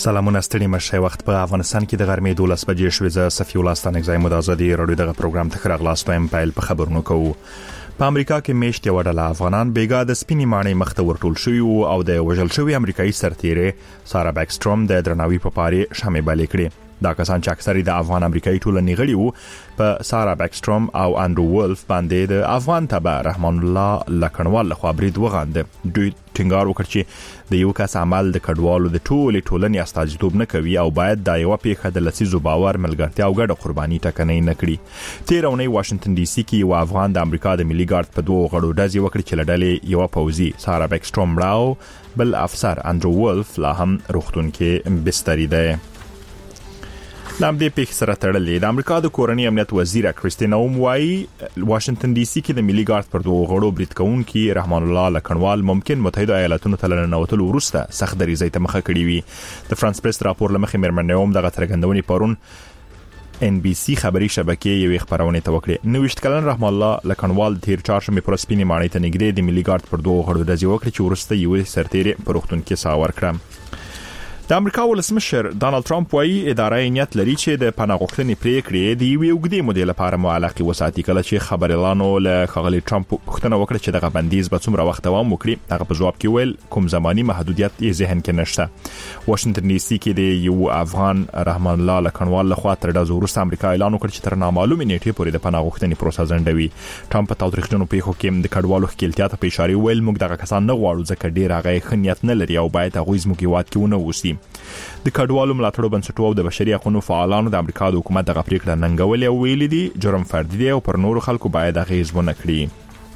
سلامونه ستړي مشه وخت په افغانستان کې د غرمې 12 بجې شوې. زه صفي الله ستانګزای مو د ازادي رادیو دغه پروګرام ته خراغلاست وایم. پایل په خبرونو کوو. په امریکا کې میشت یو ډله افغانان بیګا د سپینې ماڼۍ مخته ورټول شوی او د وژل شوی امریکایي سرتیرې سارا بیکستروم د درناوي په پاره شامل بلې کړې. دا کسان چې اکثره د افغان امریکایي ټولنې غړي وو په سارا بیکستروم او انډرو ولف باندې د افغان تبع رحمان الله لکنوال لخوا برید وغانده. دوی ټینګار وکړ چې د یو کس عمل د کډوالو د ټولنې استازیتوب نه کوي او باید د یو پیښه د لسیزو باور ملګرتیا او ګډه قرباني ټکنۍ نه کړي. تیر اونۍ واشنگټن ډي سي کې یو افغان د امریکا د ملي ګارد په دوه غړو ډزې وکړې چې لړلې یو پوزي سارا بیکستروم راو بل افسر انډرو ولف لا هم روغتون کې بستری ده. لامدې پیښ سره تړلې د امریکا د کورنۍ امنیت وزیر کریستینا اوم وايي واشنگټن ډي سي کې د ملي ګارد پر دوه غړو برید کوونکي رحمان الله لکنوال ممکن متحده ایالاتونو ته لننوتلو وروسته سخت دریځي ته مخه کړې وي. د فرانس پریس راپور لمخې مېرمن اوم دغه څرګندونې پرون ان بي سي خبري شبکې یو خبرونه توکړه. 90 کلن رحمان الله لکنوال تیر چهارشنبه پر سپینې ماڼۍ ته نږدې د ملي ګارد پر دوه غړو د ځوکړې چې ورسته یو سرتیری په روغتون کې ساور کړم. د امریکا ولسمشر ډانلډ ټرمپ وايي اداره نیت لري چې د پناه غوښتنې پریکړې د یو وګړي مودې لپاره معلقې وساتي. کله چې خبر اعلانو له خغلی ټرمپ پوښتنه وکړه چې دغه بندیز به څومره وخت دوام وکړي، هغه په جواب کې ویل کوم زماني محدودیت یې ذهن کې نشته. واشنگټن ډي سي کې د یو افغان رحمان الله لکنوال لخوا تر ډزو وروسته امریکا اعلان وکړ چې تر نامعلومه نیټې پورې د پناه غوښتنې پروسه ځنډوي. ټرمپ په تاریخجنو پیښو کې د کډوالو ښکېلتیا ته په اشاره ویل موږ دغه کسان نه غواړو ځکه ډیر هغه خنیت نه لري او باید هغه زموږ هیواد کې ونه وسی. د کډوالو ملاتړو بنسټونو او د بشري حقوقو فعالانو د امریکا د حکومت دغه پریکړه ننګولې او ویلي دي جرم فردي دی او پر نورو خلکو باید اغیز ونه کړي.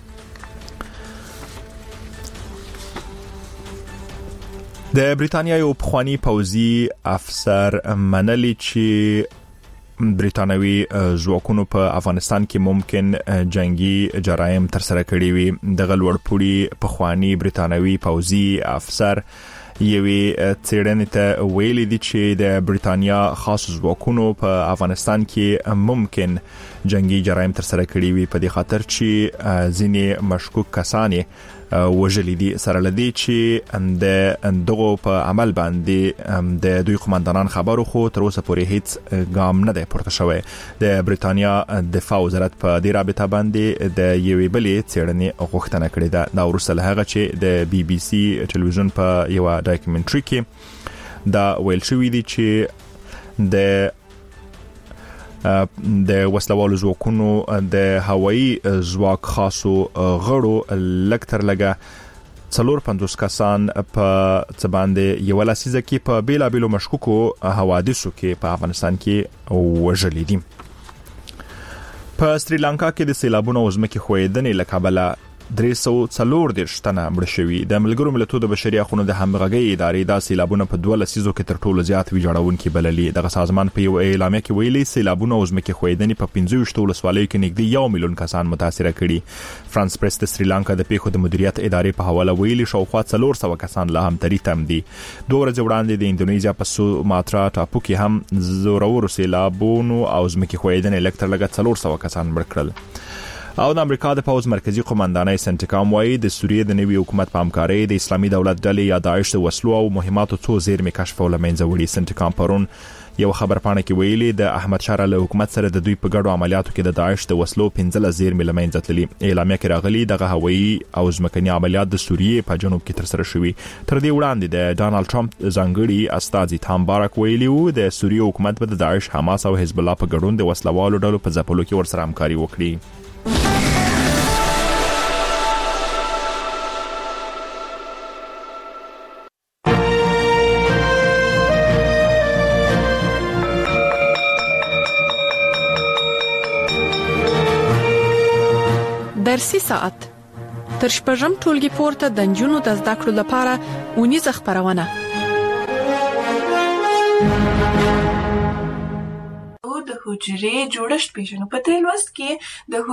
د بریتانیا یو پخوانی پوځي افسر منلی چې بریتانوي ځواکونو په افغانستان کې ممکن جنگي جرایم تر سره کړي وي. د غلوړپوړي پخوانی بریتانوي پوځي افسر یوې څېړنې ته ویلي دي چې د بریتانیا خاص ځواکونو په افغانستان کې ممکن جنگي جرایم تر سره کړي وي په دې خاطر چې ځینې مشکوک کسان وژلي دي. سره لدی چې د دغه په عمل باندې د دوی قومندانان خبرو خو تر اوسه پورې هیڅ ګام نه دی پورته شوی. د بریتانیا دفاع وزارت په دې رابطه باندې د یوې بلې څېړنې غوښتنه کړې ده. دا وروسته له هغه چې د بي بي سي ټلویزیون په یو ډاکومنټري کې دا ویل شوی دی چې د وسلوالو ځواکونو د هوایي ځواک خاصو غړو لکتر لګه 450 کسان په څه باندې یو لسیزه کې په بیلابیلو مشکوکو حوادثو کې په افغانستان کې وژلي دي. په سریلانکا کې د سیلابونو او ځمکې ښویدنې له کبله 340 تنه مړ شوي. د ملګرو ملتونو د بشري حقوقو د همغږۍ ادارې دا سیلابونه په 2 لسیزو کې تر ټولو زیات ویجاړونکي بللي. دغه سازمان په یو اعلامیه کې ویلي سیلابونه او ځمکې ښویدنې په 25 ولسوالیو کې نږدې 1 میلیون کسان متاثر کړي. فرانس پریس د سریلانکا د پیښو د مدیریت ادارې په حواله ویلي شاوخوا 400 کسان له هم تری تم دي. 2 ورځې وړاندې د انډونیزیا په سوماترا ټاپو کې هم زورور سیلابونو او ځمکې ښویدنې لکتر لګه 400 کسان مړ کړل. او د امریکا د پوز مرکزی قومندانۍ سنټیکام وايي د سوریې د نوي حکومت په همکارۍ د اسلامي دولت ډلې یا داعش د وسلو او مهماتو څو زیرمې کشف او لمنځه وړي. سنټیکام پرون یو خبرپاڼه کې ویلي د احمد شاه له حکومت سره د دوی په ګډو عملیاتو کې د داعش د وسلو 15 زیرمې لمنځه تللي. اعلامیه کې راغلي دغه هوایي او ځمکني عملیات د سوریې په جنوب کې تر سره شوي. تر دې وړاندې د ډانلډ ټرمپ ځانګړي استازي تام بارک ویلي وو د سوریې حکومت به د داعش، حماس او حزب الله په ګډون د وسلوالو ډلو په ځپلو کې ورسره همکاري وکړي. درسي ساعت تر شپږم ټولګي پورته د نجونو د زده کړو لپاره اونیزه خبرونه. د حجرې جوړښت پیژنو. په دې لوست کې د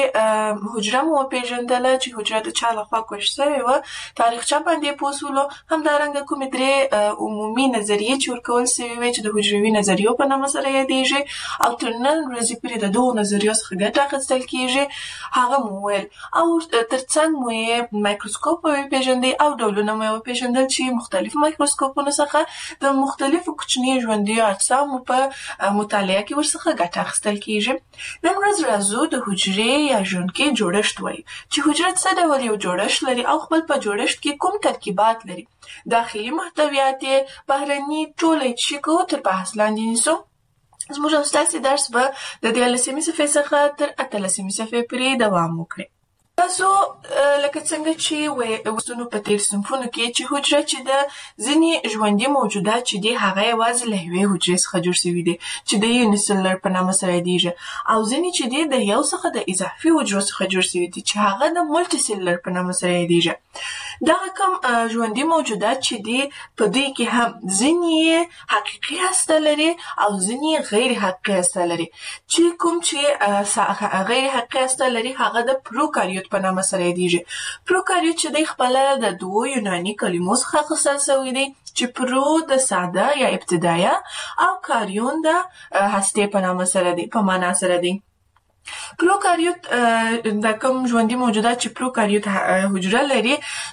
حجره مو پیژندله چې حجره د چا لخوا کوښ شوې وه، تاریخچه باندې پوسولو، همدارنګه کومې درې عمومي نظریې چې ورکول سوي وې چې د حجروي نظریو په نامه سره یادېږي او تر نن ورځې پورې د دغو نظریو څخه ګټه اخیستل کېږي، هغه مو وویل. او ترڅنګ مو یې مایکروسکوپ وپېژندئ او ډولونه مو یې وپېژندل چې مختلفو مایکروسکوپونو څخه د مختلفو کوچنیو ژوندیو اجسامو په مطالعه کې ورڅخه ګټه اخیستل کېږي. نن ورځ راځو د حجرې یا ژوندکې جوړښت وایو چې حجره څه ډول یو جوړښت لري او خپل په جوړښت کې کوم ترکیبات لري، داخلي محتویات یې، بهرني، ټول یې چې کوو تر بحث لاندې نیسو. زموږ او ستاسې درس به د 13مې صفحې څخه تر 18مې صفحې پورې دوام وکړي. تاسو لکه څنګه چې وستونو په تیر صنفونو کې چې حجره چې د ځینې ژوندي موجودات چې دي هغه یوازې له یوې حجرې څخه جوړ شوي دي چې د یونیسلر په نامه سره یادېږي، او ځینې چې دي د یو څخه د اضافي حجرو څخه جوړ شوي دي چې هغه د ملټي سیلولر په نامه سره یادېږي. دغه کوم ژوندي موجودات چې دي په دوی کې هم ځینې حقیقي هسته لري او ځینې غیر حقیقي هسته لري. چې کوم چې غیر حقیقي هسته لري هغه د پروکاریوت په نامه سره یادېږي. پروکاریوت چې دی خپله د دوو یوناني کلمو څخه اخیستل شوی دی چې پرو د ساده یا ابتدایه او کاریون د هستې په نامه سره دی، په معنا سره دی. پروکاریوت د کوم ژوندي موجودات چې پروکاریوت حجره لري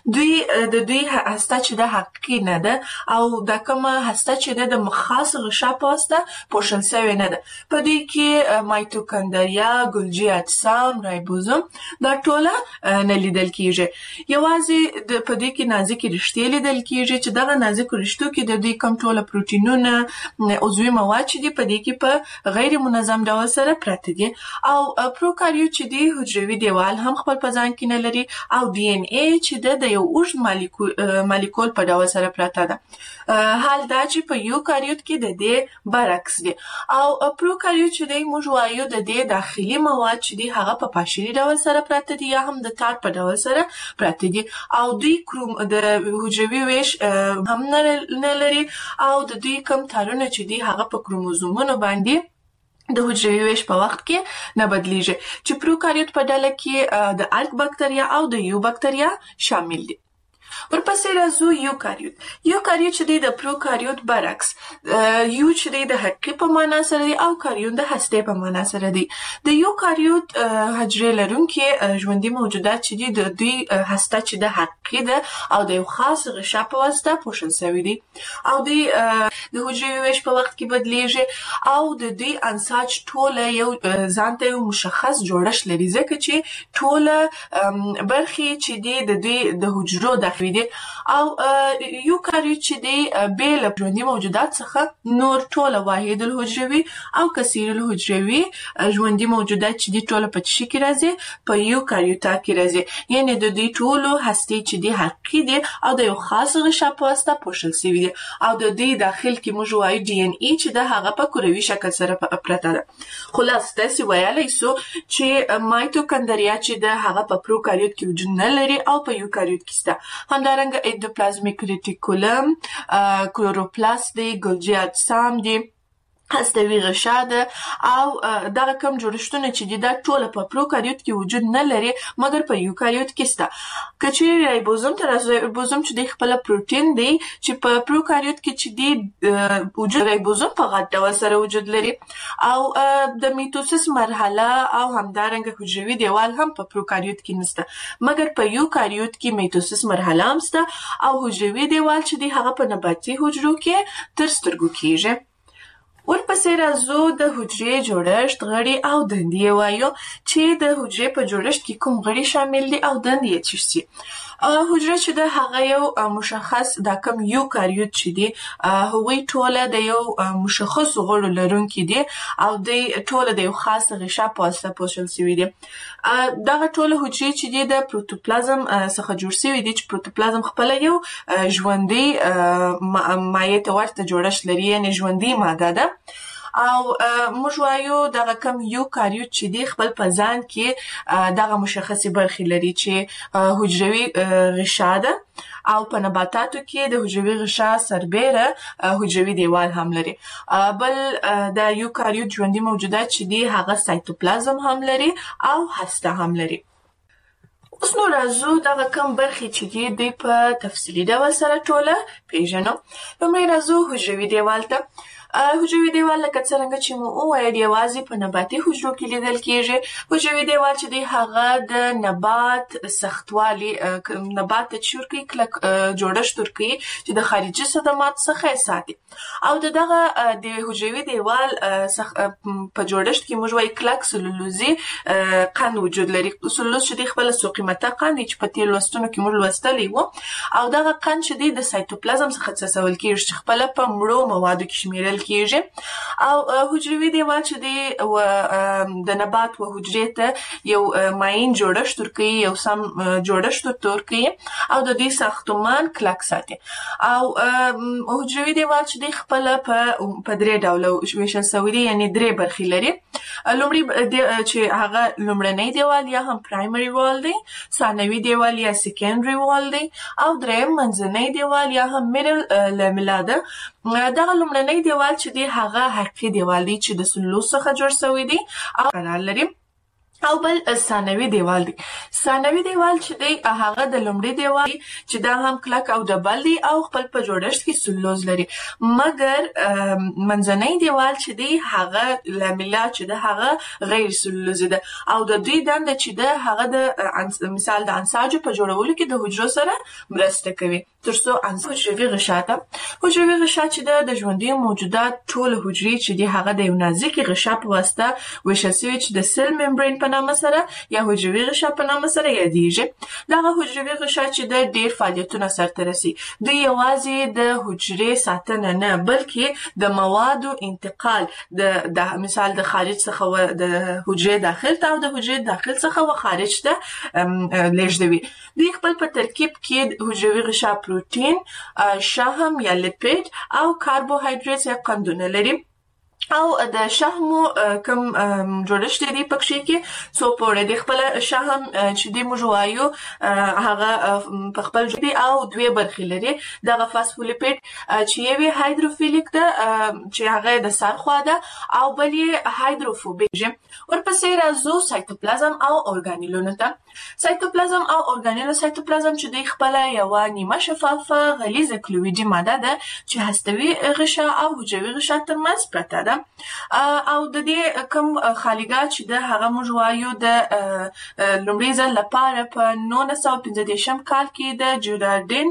د دوی هسته چې د حقیقي نه ده او د کومه هسته چې د خاص غشا په واسطه پوښل شوې نه ده. په دوی کې مایتوکندریا، ګلجي اجسام، رایبوزوم دا ټوله نه لیدل کېږي. یوازې په دوی کې نازکې رشتې لیدل کېږي چې دغه نازکو رشتو کې د دوی کوم ټوله پروټینونه، عضوي مواد چې دي په دوی کې په غیر منظم ډول سره پراته دي. او پروکاریوت چې دی حجروي دیوال هم خپل په ځان کې نه لري او ډي ان اي چې د یو اوږد مالیکول په ډول سره پراته ده. حال دا چې په یوکاریوت کې د دې برعکس دی. او پروکاریوت چې دی موږ وایو د دې داخلي مواد چې دی هغه په پاشلي ډول سره پراته دي یا هم د تار په ډول سره پراته دي او دوی د حجروي ویش هم نه لري او د دوی کوم تارونه چې دی هغه په کروموزومونو باندې د حجروي ویش په وخت کې نه بدلیږي. چې پروکاریوت په ډله کې د ارک بکتریا او د یو بکتریا شامل دي. ورپسې راځو یوکاریوت. یوکاریوت چې دی د پروکاریوت برعکس، یو چې دی د حقیقي په معنا سره دی او کاریون د هستې په معنا سره دی. د یوکاریوت حجرې لرونکي ژوندي موجودات چې دي د دوی هسته چې د حقیقي ده او د یو خاص غشا په واسطه پوښل شوي دي او دوی د حجروي ویش په وخت کې بدلیږي او د دوی انساج ټوله یو ځان ته یو مشخص جوړښت لري، ځکه چې ټوله برخې چې دي د دوی د حجرو داخلي دي. او یوکاریوت چې دی بې له ژوندي موجودات څخه نور ټوله واحد الحجروي او کثیر الحجروي ژوندي موجودات چې دي ټوله په چی کې راځي، په یوکاریوتا کې راځي. یعنی د دوی ټولو هستې چې دي حقیقي دي او د یو خاص غشا په واسطه پوښل شوي دي او د دوی داخل کې موږ وایو ډي ان ای چې د هغه په کروي شکل سره پرته ده. خلاص تاسې ویلی سو چې مایتوکندریا چې د هغه په پروکاریوت کې وجود نه لري او په یوکاریوت کې شته. همدارنګه اندوپلازمیک ریټیکولم، کلوروپلاست دی، ګلجي اجسام دي، هستوي غشا ده او دغه کوم جوړښتونه چې دي دا ټوله په پروکاریوت کې وجود نه لري مګر په یوکاریوت کې شته. که چیرې رایبوزوم چې دی خپله پروټین دی چې په پروکاریوت کې چې دی وجود رایبوزوم په غټ ډول سره وجود لري او د میتوسیس مرحله او همدارنګه حجروي دیوال هم په پروکاریوت کې نشته مګر په یوکاریوت کې میتوسیس مرحله هم شته او حجروي دیوال چې دی هغه په نباتي حجرو کې تر سترګو کېږي. ورپسې راځو د حجرې جوړښت، غړي او دندې وایو چې د حجرې په جوړښت کې کوم غړي شامل دي او دندې یې څه دي. حجره چې د هغه یو مشخص د کوم یوکاریوت چې دی هغوی ټوله د یو مشخص غړو لرونکي دي او د ټوله د یو خاص غشا په واسطه پوښل شوي دي. دغه ټوله حجرې چې دی د پروتوپلازم څخه جوړ شوي دي چې پروتوپلازم خپله یو ژوندی مایع ته ورته جوړښت لري، یعنې ژوندی ماده ده او موږ وایو دغه کم یوکاریوت چې دی خپل په ځان کې دغه مشخصي برخې لري چې حجروي غشا ده او په نباتاتو کې د حجروي غشا سربېره حجروي دیوال هم لري. بل د یوکاریوت ژوندي موجودات چې دی هغه سایتوپلازم هم لري او هسته هم لري. اوس نو راځو دغه کم برخې چې دی دوی په تفصیلي ډول سره ټوله پیژنو. لومړی راځو حجروي دیوال ته. حجروي دیوال لکه څرنګه چې مو وویل یوازې په نباتي حجرو کې لیدل کېږي. حجروي دیوال چې دی هغه د نبات سختوالي نبات ته چې ورکوي کلک جوړښت ورکوي چې د خارجي صدمات څخه یې ساتي. او دغه د حجروي دیوال په جوړښت کې موږ وایي کلک سلولوزي قند وجود لري. سلولوز چې دی خپله سوقیمته قند دی چې په تېرو لوستونو کې موږ لوستلی وو. او دغه قند چې دی د سایتوپلازم څخه څڅول کېږي چې خپله په مړو موادو کې شمیرل کېږي. او حجروي دیوال چې دی د نبات و حجرې ته یو ماین جوړښت ورکوي، یو سم جوړښت ورته ورکوي او د دوی ساختمان کلک ساتي. او حجروي دیوال چې دی خپله په درې ډوله ویشل سوی دی، یعنې درې برخې لري. لومړی چې هغه لومړنی دیوال یا هم پرایمري وال دی، ثانوي دیوال یا سیکنډري وال دی، او دریم منځنی دیوال یا هم میډل لاملا ده. دغه لومړنی دیوال چې دی هغه حقیقي دیوال دی چې د سلولوز څخه جوړ شوی دی او قرار لري. او بل ثانوي دیوال دی. ثانوي دیوال چې دی هغه د لومړي دیوال دی چې دا هم کلک او ډبل دی او خپل په جوړښت کې سلولوز لري. مګر منځنی دیوال چې دی هغه لاملا چې ده هغه غیر سلولوزي ده او د دوی دنده چې ده هغه د مثال د انساجو په جوړولو کې د حجرو سره مرسته کوي ترڅو حجروي غشا ته. حجروي غشا چې ده د ژوندي موجودات ټول حجرې چې دی هغه د یو نازکې غشا په واسطه ویشل سوي چې د سیل ممبرین په نامه سره یا حجروي غشا په نامه سره یادیږي. دغه حجروي غشا چې د ډیر فعالیتونه سرته رسي. دوی یوازې د حجرې ساتنه نه بلکې د موادو انتقال د مثال د خارج څخه د حجرې داخل ته او د حجرې داخل څخه و خارج ته لیږدوي. دوی خپل په ترکیب کې حجروي غشا پروتین، شحم یا لیپید او کاربوهایدریت یا قندونه لري. او د شحمو کم جوړښت دی پکې کې څو پوره دی. خپل شحم چې دی موږ وایو هغه په خپل جوړ دی او دوه برخې لري. دغه فاسفولیپید چې یوه هایدروفیلیک ده چې هغه د سر خوا ده او بل یې هایدروفوبیک. ورپسې راځو سایتوپلازم او اورګانیلونو ته. سایتوپلازم او اورګانیلو. سایتوپلازم چې دی خپل یو نیمه شفافه غلیظه کلویدي ماده ده چې هستوي غشا او حجروي غشا ترمنځ پرته ده. او د دې کوم خالیګات چې د هغه موږ وایو د لومړي ځل لپاره په 1915 کال کې د جوراردین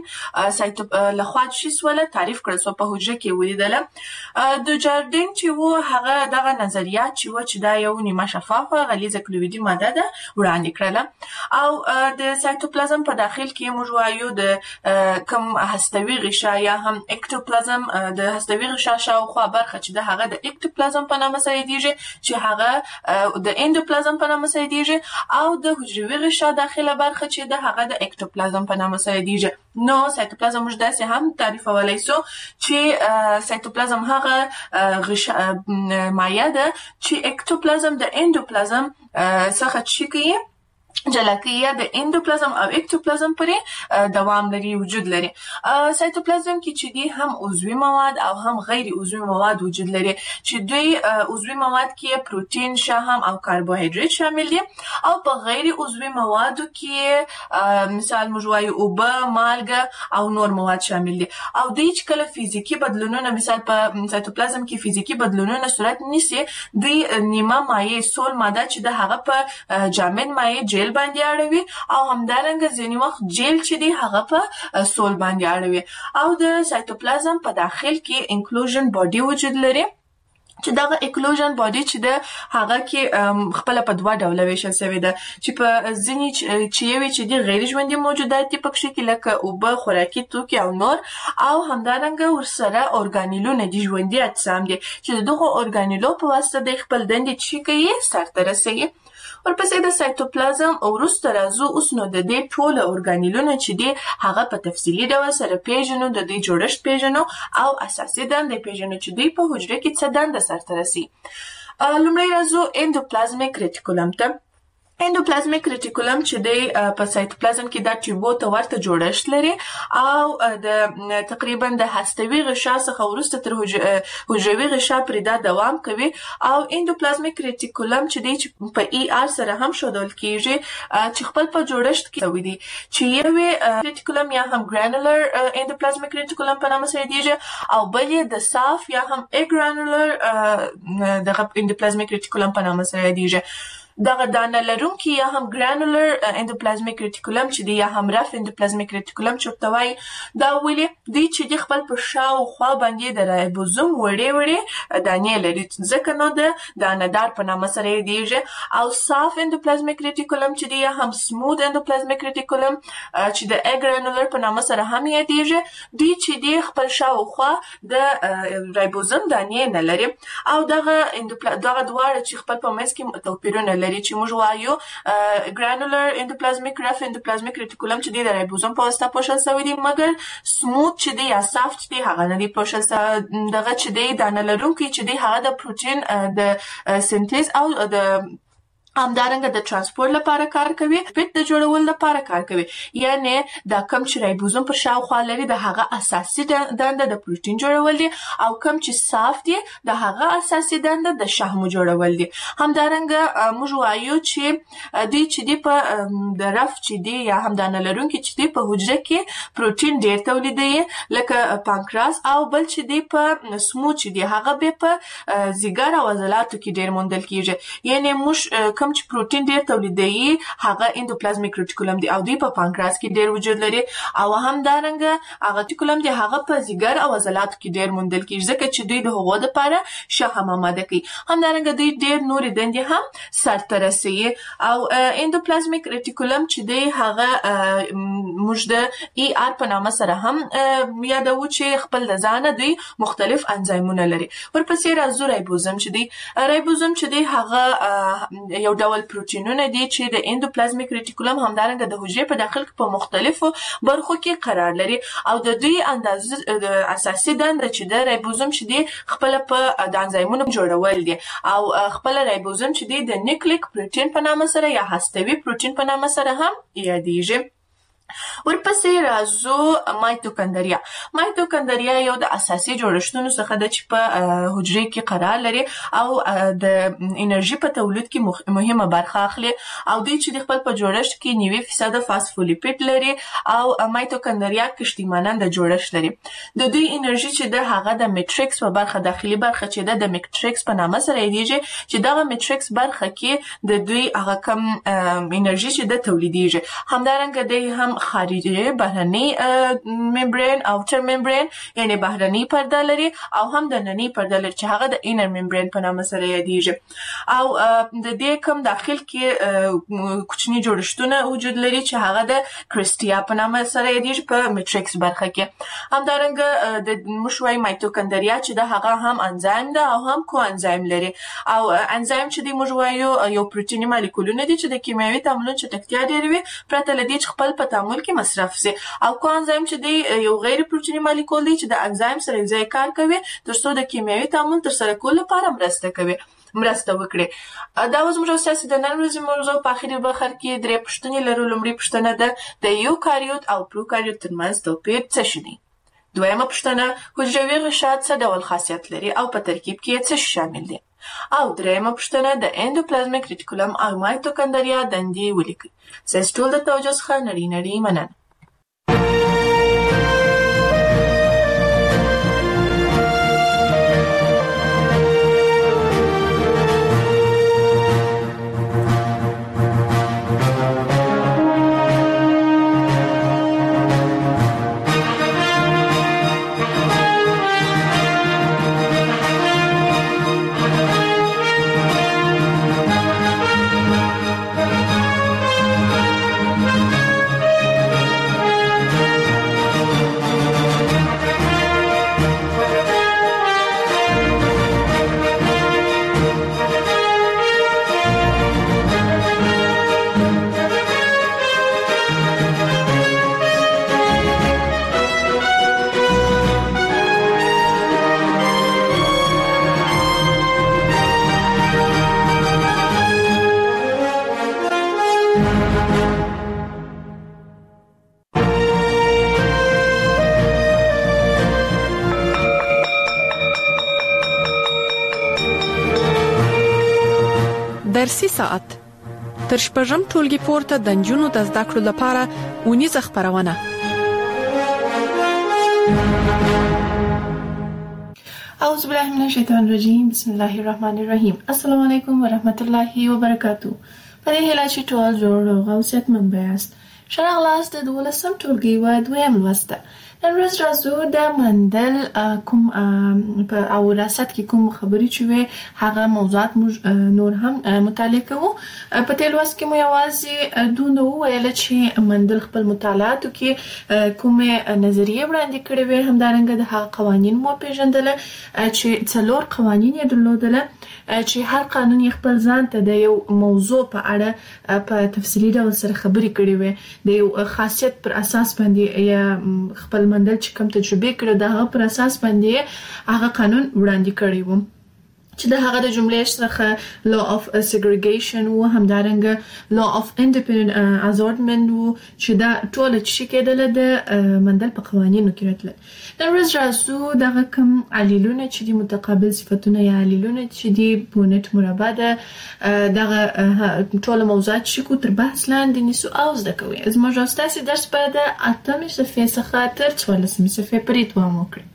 لخوا شي سوله تعریف کړل سو په حجره کې ولیدله. د جوراردین چې وو هغه دغه نظریات چې و چې دا یو نیمه شفافه غلیظه کلویدي ماده ده وړاندې کړله. او د سایتوپلازم په داخل کې موږ وایو د کوم هستوي غشا یا هم اکتوپلازم د هستوي غشا شاوخوا برخه چې د هغه د اکتوپلازم په نامه سره یادیږي چې هغه د اندوپلازم په نامه سره یادیږي او د حجروي غشا داخله برخه چې د هغه د اکتوپلازم په نامه سره یادیږي. نو سایتوپلازم موږ داسې هم تعریفولای سو چې سایتوپلازم هغه غشا مایع ده چې اکتوپلازم د اندوپلازم څخه چې کوي جلا کوي یا د اندوپلازم او اکتوپلازم پرې دوام لري وجود لري. سایتوپلازم کې چې دی هم عضوي مواد او هم غیر عضوي مواد وجود لري چې دوی عضوي مواد کې پروتین، شحم او کاربوهایدریت شامل دي او په غیر عضوي موادو کې مثال موږ وایو اوبه، مالګه او نور مواد شامل دي. او دوی چې کله فزیکی بدلونونه مثال په سایتوپلازم کې فزیکی بدلونونه صورت نیسي دوی نیمه مایع سول ماده چې د هغه په جامد مایع جیل باندې اړوي او همدارنګه ځینې وخت جیل چې دی هغه په سول باندې اړوي. او د سایتوپلازم په داخل کې انکلوژن باډي وجود لري چې دغه انکلوژن باډي چې د هغه کې خپل په دوه ډوله ویشل شوی ده چې په ځینې چې یوې چې دی غیر ژوندي موجودات دي پکې کې لکه اوبه، خوراکي توکي او نور او همدارنګه ورسره اورګانیلونه دي ژوندي اجسام دي چې دغه اورګانیلو په واسطه د خپل دندې چې کوي سرته رسوي. ورپسې د سایتوپلازم او وروسته راځو اوس نو د دې ټول اورګانیلونه چې دي هغه په تفصیلي ډول سره پیژنو، د دې جوړښت پیژنو او اساسي دندې پیژنو چې دوی په حجره کې څه دنده سرته رسي. لومړی راځو اندوپلازمیک ریټیکولم ته. اندوپلازمیک ریټیکولم چې دی په سایتوپلازم کې د ټیوبو ته ورته جوړښت لري او د تقریبا د هستوي غشا څخه وروسته تر حجروي غشا پورې دا دوام کوي. او اندوپلازمیک ریټیکولم چې دی چې په ای آر سره هم ښودل کیږي چې خپل په جوړښت کې شوی دی چې یو ریټیکولم یا هم ګرانولر اندوپلازمیک ریټیکولم په نامه سره یادیږي او بل یې د صاف یا هم اګرانولر د اندوپلازمیک ریټیکولم په نامه سره یادیږي. دغه دانه لرونکي یا هم ګرانولر اندوپلازمیک ریټیکولم چې دی یا هم رف اندوپلازمیک ریټیکولم چې ورته وایي دا ولې دی چې د خپل په شاوخوا باندې د رایبوزوم وړې دانې لري ځکه نو د دانهدار په نامه سره یادیږي. او صاف اندوپلازمیک ریټیکولم چې دی یا هم سموث اندوپلازمیک ریټیکولم چې د اګرانولر په نامه سره هم یادیږي دی چې دی خپل شاوخوا د رایبوزوم دانې نه لري. او دغه دواړه چې خپل په منځ کې توپیرونه لري چې موږ وایو ګرانولر اندوپلازمیک رف اندوپلازمیک ریټیکولم چې دی د رایبوزوم په واسطه پوښل شوی دی مګر سموث چې دی یا صاف چې دی هغه نه دی پوښل شوی. دغه چې دی دانه لرونکي چې دی هغه د پروتین د سنتیز او د همدارنګه د ترانسپورت لپاره کار کوي، پیټ د جوړولو لپاره کار کوي. یعنی دا کم چې رایبوزوم پر شاوخوا لري د هغه اساسي دنده د پروتین جوړول دي او کم چې صاف دي د هغه اساسي دنده د شحمو جوړول دي. همدارنګه موږ وایو چې دوی چې دی په د رف چې دی یا هم دانه لرونکي چې دی په حجره کې پروتین ډیر تولیدوي لکه پانکراس، او بل چې دی په سموث چې دی هغه به په ځیګر او عضلاتو کې ډیر موندل کیږي. یعنی موږ کوم چې پروتین ډیر تولیدوي هغه اندوپلازمیک ریټیکولم دی او دوی په پانکراس کې ډیر وجود لري. او همدارنګه هغه ریټیکولم دی هغه په ځیګر او عضلاتو کې ډیر موندل کیږي ځکه چې دوی د هغو لپاره شحم آماده کوي. همدارنګه دوی ډیر نورې دندې هم سرته رسوي. او اندوپلازمیک ریټیکولم چې دی هغه موږ د ای آر په نامه سره هم یادو چې خپل د ځانه دوی مختلف انزایمونه لري. ورپسې راځو رایبوزوم چې دی. رایبوزوم چې دی هغه یو ډول پروتینونه دي چې د اندوپلازمیک ریټیکولم همدارنګه د حجرې په داخل کې په مختلفو برخو کې قرار لري او د دوی اندازه د اساسي دنده چې د رایبوزوم چې دی خپل په د انزایمونو جوړول دي او خپل رایبوزوم چې دی د نیوکلیک پروتین په نامه سره یا هستوي پروتین په نامه سره هم یادیږي. ورپسې راځو مایتوکندریا. مایتوکندریا یو د اساسي جوړښتونو څخه ده چې په حجرې کې قرار لري او د انرژي په تولید کې مهمه برخه اخلي او دوی چې د خپل په جوړښت کې 90% فاسفولیپید لري او مایتوکندریا کشتیمانند جوړښت لري. د دوی انرژي چې د هغه د میټریکس په برخه داخلي برخه چې د میټریکس په نامه سره یادیږي چې دغه میټریکس برخه کې د دوی هغه کم انرژي چې د تولیدیږي. همدارنګه دوی هم خارجي بهرني ممبرین اوټر ممبرین یعنی بهرني پرده لري او هم د ننني پرده لري چې هغه د انر ممبرین په نامه سره یادیږي. او د دې کوم داخل کې کوچني جوړښتونه وجود لري چې هغه د کرسټیا په نامه سره یادیږي په میټریکس برخه کې. همدارنګه د مشوي مایتوکندریا چې د هغه هم انزایم ده او هم کو انزایم لري. او انزایم چې د مشوي یو پروتینی مالیکولونه دي چې د کیمیاوي تعاملونو چټکتیا ډیروي پرته لدی چې خپل په تعامل کې مصرف سي. او کو انزایم چې دی یو غیر پروتینی مالیکول دی چې د انزایم سره ځای کار کوي ترڅو د کیمیاوي تعامل تر سره کولو لپاره مرسته وکړي. دا اوس موږ تاسو د نن ورځې موضوع په اخیری برخه کې درې پوښتنې لرو. لومړی پوښتنه ده د یوکاریوت او پروکاریوت ترمنځ توپیر څه شي دی؟ دویمه پوښتنه حجروي غشا څه ډول خاصیت لري او په ترکیب کې څه شامل دي؟ او دریمه پوښتنه د اندوپلازمیک ریټیکولم او مایتوکندریا دندې ولیکئ. ستاسو ټول د توجه څخه نړۍ مننه. فارسی ساعت تر شپږم ټولګي پورته د نجونو د زده کړو لپاره ونیزه خپرونه. اعوذ بالله من الشیطان الرجیم. بسم الله الرحمن الرحیم. السلام علیکم و رحمت الله و برکاته. په دې هیله چې ټول جوړ او غوثیتمن بیاست. ښه راغلاست د 12م ټولګي و دویم لوست. نن ورځ راځو د مندل کوم په او راست کې کوم خبرې چې وي هغه موضوعات نور هم مطالعه کوو. په دې لوست کې مو یوازې دونه وویل چې مندل خپل مطالعاتو کې کومه نظریه وړاندې کړې وي، همدارنګه د هغه قوانین مو پیژندل چې څلور قوانین یې درلودل چې هر قانون یې خپل ځان ته د یو موضوع په اړه په تفصیلي ډول سره خبرې کړې وي، د یو خاصیت پر اساس باندې یا خپل مندل چې کوم تجربه کړو د هغه پر اساس باندې هغه قانون وړاندې کړی و چې د هغه د جملې څخه law of segregation و همدارنګه law of independent assortment و چې دا ټول چې کېدل د مندل په قوانینو کې راتلل. نن ورځ راځو دغه کوم علیلونه چې د متقابل صفتونه یا علیلونه چې د بونټ مربع ده دغه ټول موضوعات چې کو تر بحث لاندې نیسو او زده کوي. زموږ راستاسي درس په د 8مې صفحې څخه تر 14مې صفحې پورې دوام وکړي.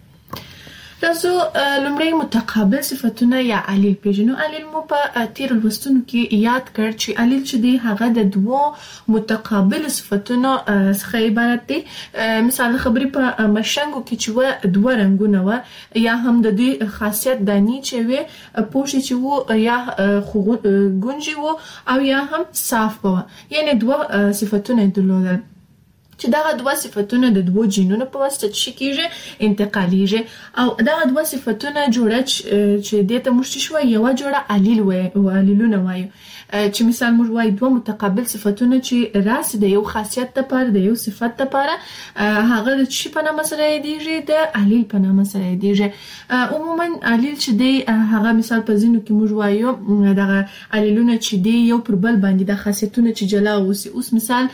تاسو لومړی متقابل صفتونه یا علیل پیژنو. علیل مو په تیر لوستونو کې یاد کړ چې علیل چې دی هغه د دوه متقابل صفتونو څخه عبارت دی. مثال خبرې په مشنګو کې چې دوه رنگونه و یا هم د دې خاصیت دانی چې وي پوښي چې وو یا گونجي وو او یا هم صاف وو، یعنی دوه صفتونه درلودل چې دا دوه صفتونه د دوه جینونو په واسطه کیږي انتقالیږي او دا دوه صفتونه جوړه چې دته مشت شو یو جوړه علیل و علیلونه وایو. چې مثال موږ وایو دوه متقابل صفتونه چې راس د یو خاصیت لپاره د یو صفت لپاره هغه د چی په نامه سره دیږي د علیل په نامه سره دیږي. عموما علیل چې دی هغه مثال په ځینو کې موږ وایو دغه علیلونه چې دی یو پر بل باندې د خاصیتونه چې جلا اوسي. اوس مثال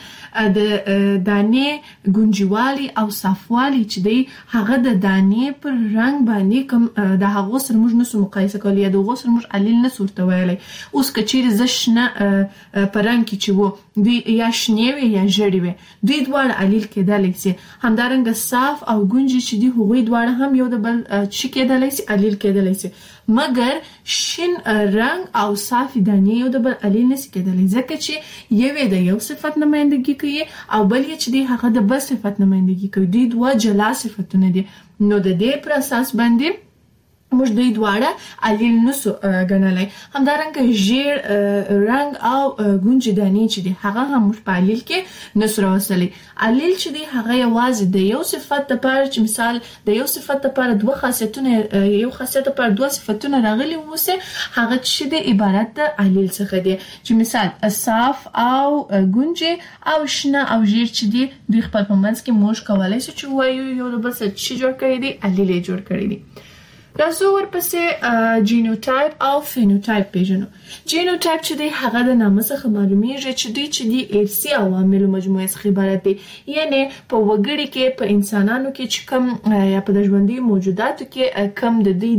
د دانې گونجوالی او صافوالی چې دی هغه د دانې پر رنگ باندې کوم د هغه سره موږ نسو مقایسه کولی یا د هغه سره موږ علیل نه صورت ویلی. اوس کچیر ز شنه پرنګ کې چې وو دوی یا شنیوي یا ژړی وي دوی دواړه علیل کېدلی سي. همدارنګه صاف او گونجي چې دی هغوی دواړه هم یو د بل چې کېدلی سي علیل کېدلی سي، مګر شین رنگ او صافي دانې یو د بل علیل نشي کېدلی ځکه چې یو د یو صفت نمائندګي کوي او بل یې چې دی هغه د بل صفت نمائندګي کوي. دوی دوه جلا صفتونه دي. نو د دې پر اساس باندې موږ دوی دواړه علیل نسو ګڼلی. همدارنګه ژیړ رنگ او گونجي دانې چې دی هغه هم موږ په علیل کې نسو راوستلی. علیل چې دی هغه یوازې د یو صفت لپاره چې مثال د یو صفت لپاره دوه خاصیتونه یو خاصیت لپاره دوه صفتونه راغلي ووسه هغه چې دی عبارت د علیل څخه دی. چې مثال صاف او گونجي او شنه او ژیړ چې دی دوی خپل په منځ کې موږ کولای شو چې وایو یو د بل سره چې جوړ کړی دی علیل یې جوړ کړی دی. راځو ورپسې جینوټایپ او فینوټایپ پیژنو. جینوټایپ چې دی هغه د نامه څخه معلومیږي چې دوی چې دی ارثي عواملو مجموعه څخه عبارت دی، یعنی په وګړي کې په انسانانو کې چې کوم یا په د ژوندي موجوداتو کې کوم د دې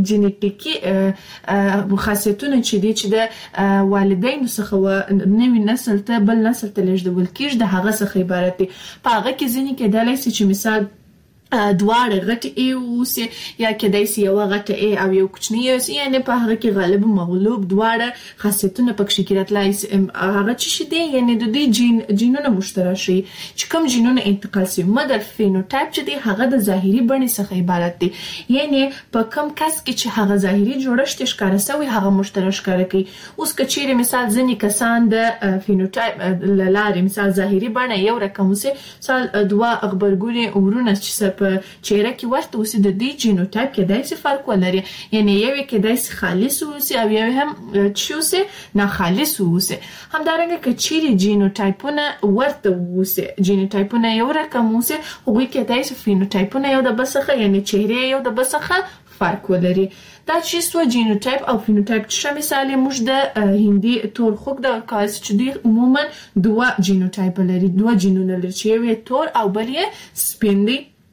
جینیټیکي خاصیتونه چې دی چې د والدینو څخه و نوی نسل ته بل نسل ته لیږدول کېږي د هغه څخه عبارت دی. په هغه کې ځینې کېدلی سي چې مثال دواړه غټ ای اوسي یا کېدای سي یو غټ ای او یو کوچنی اوسي، یعنی په هغه کې غالب مغلوب دواړه خاصیتونه پکې کې راتلای سي. هغه چې دی یعنی د دې جینونه مشترک شي چې کوم جینونه انتقال سي. مګر فینوټایپ چې دی هغه د ظاهري بڼې څخه عبارت دی، یعنی په کوم کس کې چې هغه ظاهري جوړښت ښکاره سوی هغه مشترک ښکاره کوي. اوس کچېره مثال ځینې کسان د فینوټایپ لاره مثال ظاهري بڼه یو رقم وسي، مثال دوه خبرګونې ورونه چې په چهره کې ورته اوسي د دې جینوټایپ کې داسې فرق ولري، یعنی یو کې داسې خالص اوسي او یو هم چې اوسي ناخالص اوسي. همدارنګه کچېره جینوټایپونه ورته اوسي، جینوټایپونه یو رقم اوسي، هغوی کې داسې فینوټایپونه یو د بل څخه یعنی چهره یو د بل څخه فرق ولري. دا چې سو جینوټایپ او فینوټایپ چې مثال موږ د هندي تور خوګ د کاس چې دوی عموما دوه جینوټایپ لري، دوه جینونه لري چې یو تور او بل یې سپین دی.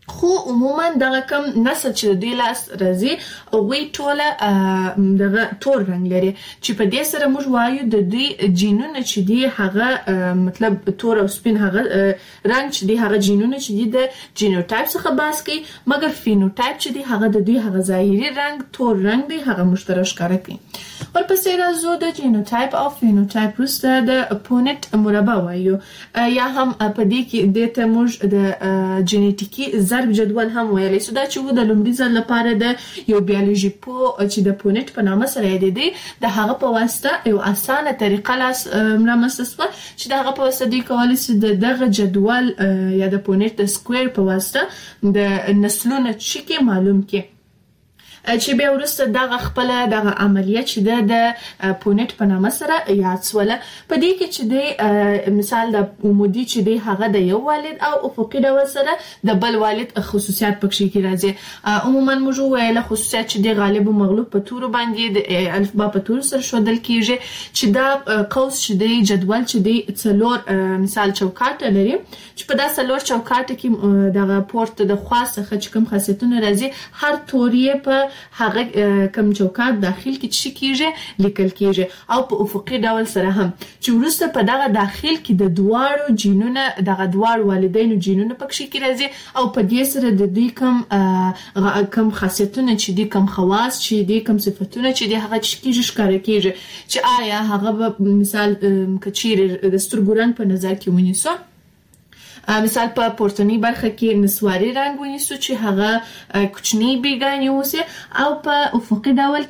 خو عموما دغه کم نسل چې د لاس راځي او وی ټوله دغه تور رنگ لري چې په دې سره موږ وایو د دې جینونه چې دی هغه مطلب تور او سپین هغه رنگ چې دی هغه جینونه چې دی د جینوټایپ څخه بحث کوي مګر فینوټایپ چې دی هغه د دوی هغه ظاهري رنگ تور رنگ دی هغه مشترک ښکاره کوي. ورپسې راځو د جینوټایپ او فینوټایپ وروسته د پونټ مربع وایو یا هم په دې کې د ته موږ د جینیټیکي ضرب جدول هم ویلی سو دا چې د لومړي ځل لپاره د یو بیولوژي پو چې د پونټ په نامه سره یادېدی د هغه په واسطه یو اسانه طریقه رامنځته شوه چې د هغه په واسطه دوی کولی شي دغه جدول یا د پونټ د سکویر په واسطه د نسلونو چې معلوم کړي چې بیا وروسته دغه خپل دغه عملیات چې د پونټ په نامه سره یاد سوله په دې کې چې د مثال د عمودي چې دی هغه د یو والد او افقي ډول سره د بل والد خصوصیات پکې کې راځي. عموما موږ ویل خصوصیات چې د غالب او مغلوب په تور باندې د الفبا په تور سره شودل کیږي چې دا قوس چې دی جدول چې دی څلور مثال چوکاټ لري چې په دا څلور چوکاټ کې دغه پورت د خاصه چې کوم خاصیتونه راځي هر توري په هغه کم چوکاټ داخل کې چې کیږي لیکل کیږي او په افقي ډول سره هم چې ورسته په دغه داخل کې د دواړو جینونو دغه دواړو والدینو جینونو پکې کې راځي او په دې سره د دوی کم خاصیتونه چې دي کم خواص چې دي کم صفاتونه چې دي هغه چې کیږي ښکاره کیږي چې آیا هغه مثال کچیر د سترګو رنګ په نظر کې ونیسو مثال په پورتنی برخه کې نسواري رنگ ونیسو چې هغه کوچنی بیګانی اوسه او په افقي ډول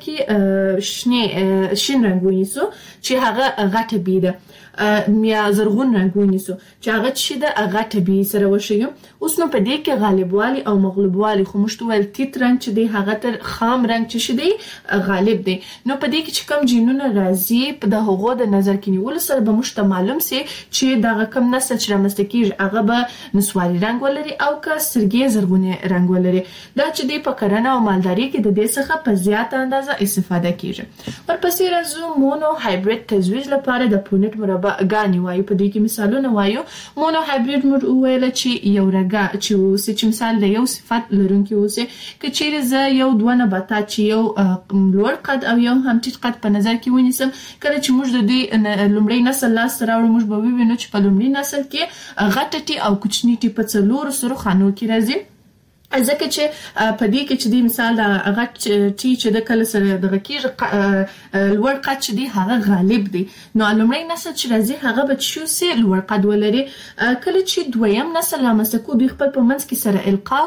کې شین رنگ ونیسو چې هغه غټه بي ده یا زرغون رنگ ونیسو چې هغه چې د غټه بي سره وشيو. اوس نو په دې کې غالبوالي او مغلوبوالي خو مشتول تیت رنگ چې دی هغه تر خام رنگ چې دی غالب دی. نو په دې کې چې کم جینونه راځي په د هغو د نظر کې نیول سره به مشته معلوم سي چې دغه کم نسل چې رامنځته کیږي هغه به نسواري رنگ ولري او که سرګي زرغونی رنگ ولري. دا چې دی په کرنه او مالداري کې د دې څخه په زیات اندازه استفاده کیږي. ورپسې راځو مونو هایبرید تزویج لپاره د پونټ مربع غاني وایو په دې کې مثالونه وایو. مونو هایبرید موږ ویل چې یو رګه چې اوس چې مثال له یو صفت لرونکي اوس کې چیرې ز یو دوه نباتات چې یو لوړ قد او یو هم ټیټ قد په نظر کې ونیسم کله چې موږ د دې لومړی نسل لاس راوړو موږ به وینو چې په لومړي نسل کې غټه او کوچنی ټي په څلور سره خانو کې راځي ځکه چې په دې کې چې دی مثال د غټ ټي چې د کله سره دغه کېږي لوړ قد چې دی هغه غالب دی. نو لومړی نسل چې راځي هغه به شو سي لوړ قد ولري کله چې دویم نسل رامنځته کو دوی خپل په منځ کې سره القا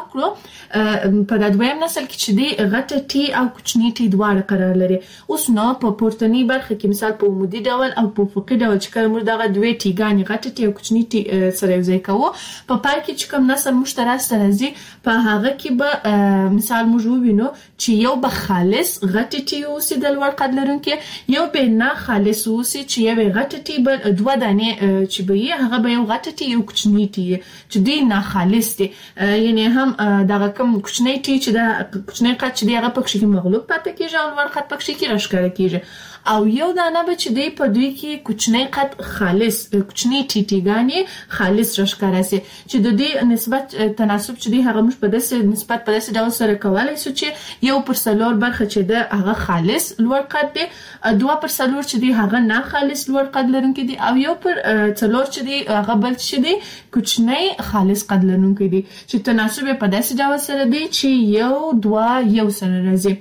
کړو په د دویم نسل کې چې دی غټه ټي او کوچنی ټي دواړه قرار لري. اوس نو په پورتنی برخه کې مثال په عمودي ډول او په افقي ډول چې کوم دغه دوه ټیګانی غټه ټي او کوچنی ټي سره یو ځای کوو په پای کې چې کوم نسل مشترک راځي په هغه کې به مثال موږ وینو چې یو به خالص غټه ټي اوسي د لوړ قد لرونکي یو به نه خالص اوسي چې یو غټه ټي به دوه دانې چې به هغه به یو غټه ټي یو کوچنی ټي چې دی نه خالص دي یعنی هم دغه کوم کوچنی ټي چې د کوچنی قد چې دی هغه پکې کې مغلوب پاتې کیږي او لوړ قد پکې کې راښکاره کیږي او یو دانه به چې دی په دوی کې کوچنی قد خالص کوچنی ټي ټیګانی خالص راښکاره سي چې د دې نسبت تناسب چې دی هغه مش په داسې نسبت په داسې ډول سره کولای شو چې یو پر څلور برخه چې د هغه خالص لوړ قد دی دوه پر څلور چې دی هغه نه خالص لوړ قد لرونکي دي او یو پر څلور چې دی هغه بل چې دی کوچنی خالص قد لرونکي دي چې تناسب په داسې ډول سره دی چې یو دوه یو سره راځي.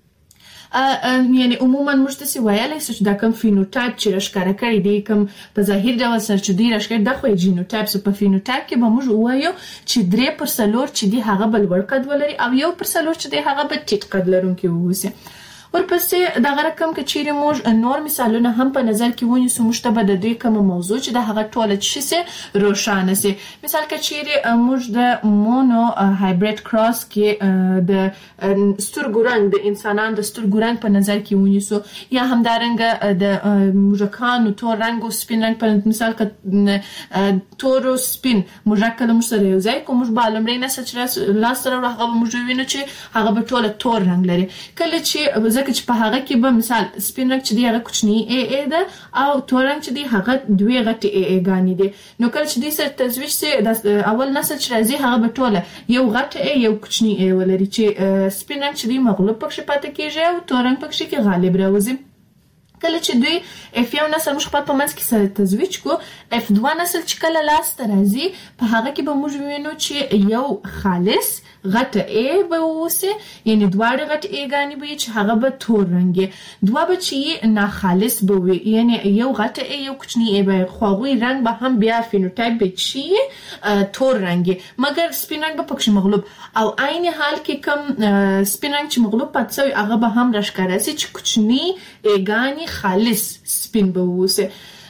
یعنی عموما موږ ته ویلای شو چې دا کوم فینوټایپ چې راښکاره کړی دی کوم په ظاهر ډول سره چې دی راښکاره د خو جینوټایپ په فینوټایپ کې به موږ وایو چې 3 پر 4 چې دی هغه بل ور قد ولري او 1 پر 4 چې دی هغه به ټیټ قد لرونکي ووسی. ورپسې دغه رقم کې چیرې موږ نور مثالونه هم په نظر کې ونیسو مشتبه د دوی کوم موضوع چې د هغه ټوله چې سي روښانه سي. مثال کې چیرې موږ د مونو هایبرید کراس کې د سترګو رنګ د انسانانو د سترګو رنګ په نظر کې ونیسو یا همدارنګه د موږکانو تور رنګ او سپین رنګ په مثال کې تور او سپین موږک کله موږ سره یو ځای کوم موږ بالمري نه سچ لاس سره هغه موږ وینو چې هغه په ټوله تور رنګ لري کله چې ځکه چې په هغه کې به مثال سپین رنګ چې دی هغه کوچنی ا ده او تور رنګ چې دی هغه دوی غټي ا غانې دي. نو کله چې دوی سره تزویج سي د اول نسل چې راځي هغه به ټوله یو غټ ا یو کوچنی ا ولري چې سپین رنګ چې دی مغلوب پکې پاتې کیږي او تور رنګ پکې کې غالب راوځي. کله چې دوی F1 نسل موږ په منځ کې سره تزویج کو F2 نسل چې کله لاس ته راځي په هغه کې به موږ وینو چې یو خالص غټه A به ووسي یعنی دواړه غټ A غانې به چې هغه به تور رنګي دوا به چې نه خالص به وي یعنی یو غټه A یو کوچنی A به خواغوي رنگ به هم بیا فینوټایپ به چې تور رنګي مګر سپین رنګ به پکې مغلوب او عین حال کې کم سپین رنګ چې مغلوب پاتې هغه به هم راښکاره سي چې کوچنی A غانې خالص سپین به ووسي.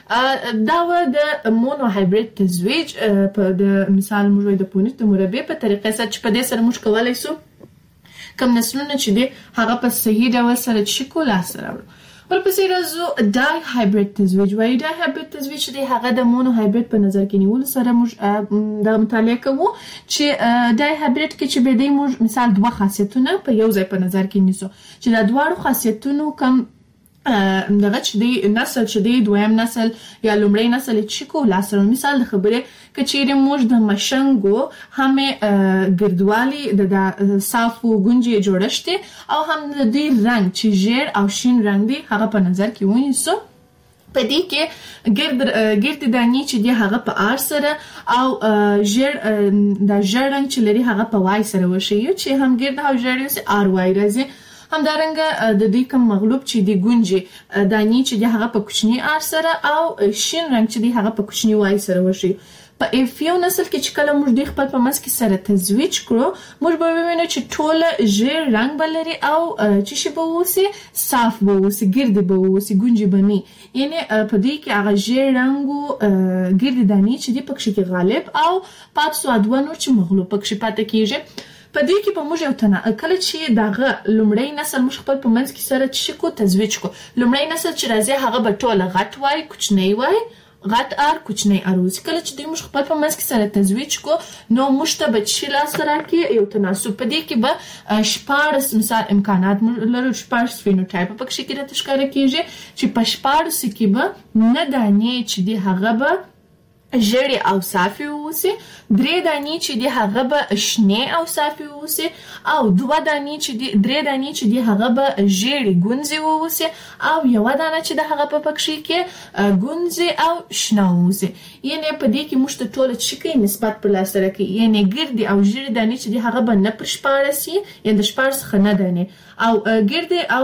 دا و د مونو هایبرید تزویج په د مثال موږ د پونیت د مربع په طریقې سره چې په دې سره موږ کولای شو کوم نسلونه چې دي هغه په صحیح ډول سره چې کولا سره ورپسې راځو ډای هایبرید تزویج وایي. ډای هایبرید تزویج دی هغه د مونو هایبرید په نظر کې نیول سره موږ د مطالعه کوو چې ډای هایبرید کې چې به دی موږ مثال دوه خاصیتونه په یو ځای په نظر کې نیسو چې دا دواړو خاصیتونو کم دغه چې دی نسل چې دی دویم نسل یا لومړی نسل چې کو لاسره مثال د خبره کچېره موږ د مشنګو هم ګردوالي د صافو ګونجي جوړشته او هم د دې رنگ چې ژیړ او شین رنگ دی هغه په نظر کې ونیسو. په دې کې ګرد دانی چې دی هغه په آر سره او ژیړ د ژیړ رنگ چې لري هغه په وای سره وشي چې هم ګرد او ژیړ یې آر وای راځي. همدارنګه د دې کوم مغلوب چې دی ګونجي دانی چې دی هغه په کوچنی آر سره او شین رنگ چې دی هغه په کوچنی وای سره وشي. په F1 نسل کې چې کله موږ د خپل په منځ کې سره تزویج کړو موږ به وینو چې ټول ژیړ رنگ بلري او چې شی به وسی صاف به وسی ګرد به وسی ګونجي بني یعنی په دې کې هغه ژیړ رنگو ګرد دانی چې دی پکې کې غالب او پات سوادونو چې مغلوب پکې پاتې کیږي. په دې کې په موږ یو تنه کله چې دغه لومړی نسل موږ خپل په منځ کې سره چې کو تزویج کو لومړی نسل چې راځي هغه به ټوله غټ وای کوچنی وای غټ آر کوچنی اروز کله چې دوی موږ خپل په منځ کې سره تزویج کو نو موږ ته به چې لاس سره کې یو تناسب په دې کې به شپارس مثال امکانات لرو شپارس فینوټایپ په کې راته ښکاره کیږي چې په شپارس کې به نه دانې چې دی هغه به ژیړ او صافي ووسي درې دانې چې دی هغه به شنه او صافي ووسي او دوه دانې چې دی درې دانې چې دی هغه به ژیړ ګونځي ووسي او یو دانه چې د هغه په پکې کې ګونځي او شنه ووسي یعنی په دې کې موږ ته ټول چې کې نسبت پر لاس سره کې یعنی ګرد او ژیړ دانې چې دی هغه به نه پر شپارسي یعنی د شپارس خنه دانې او ګرد او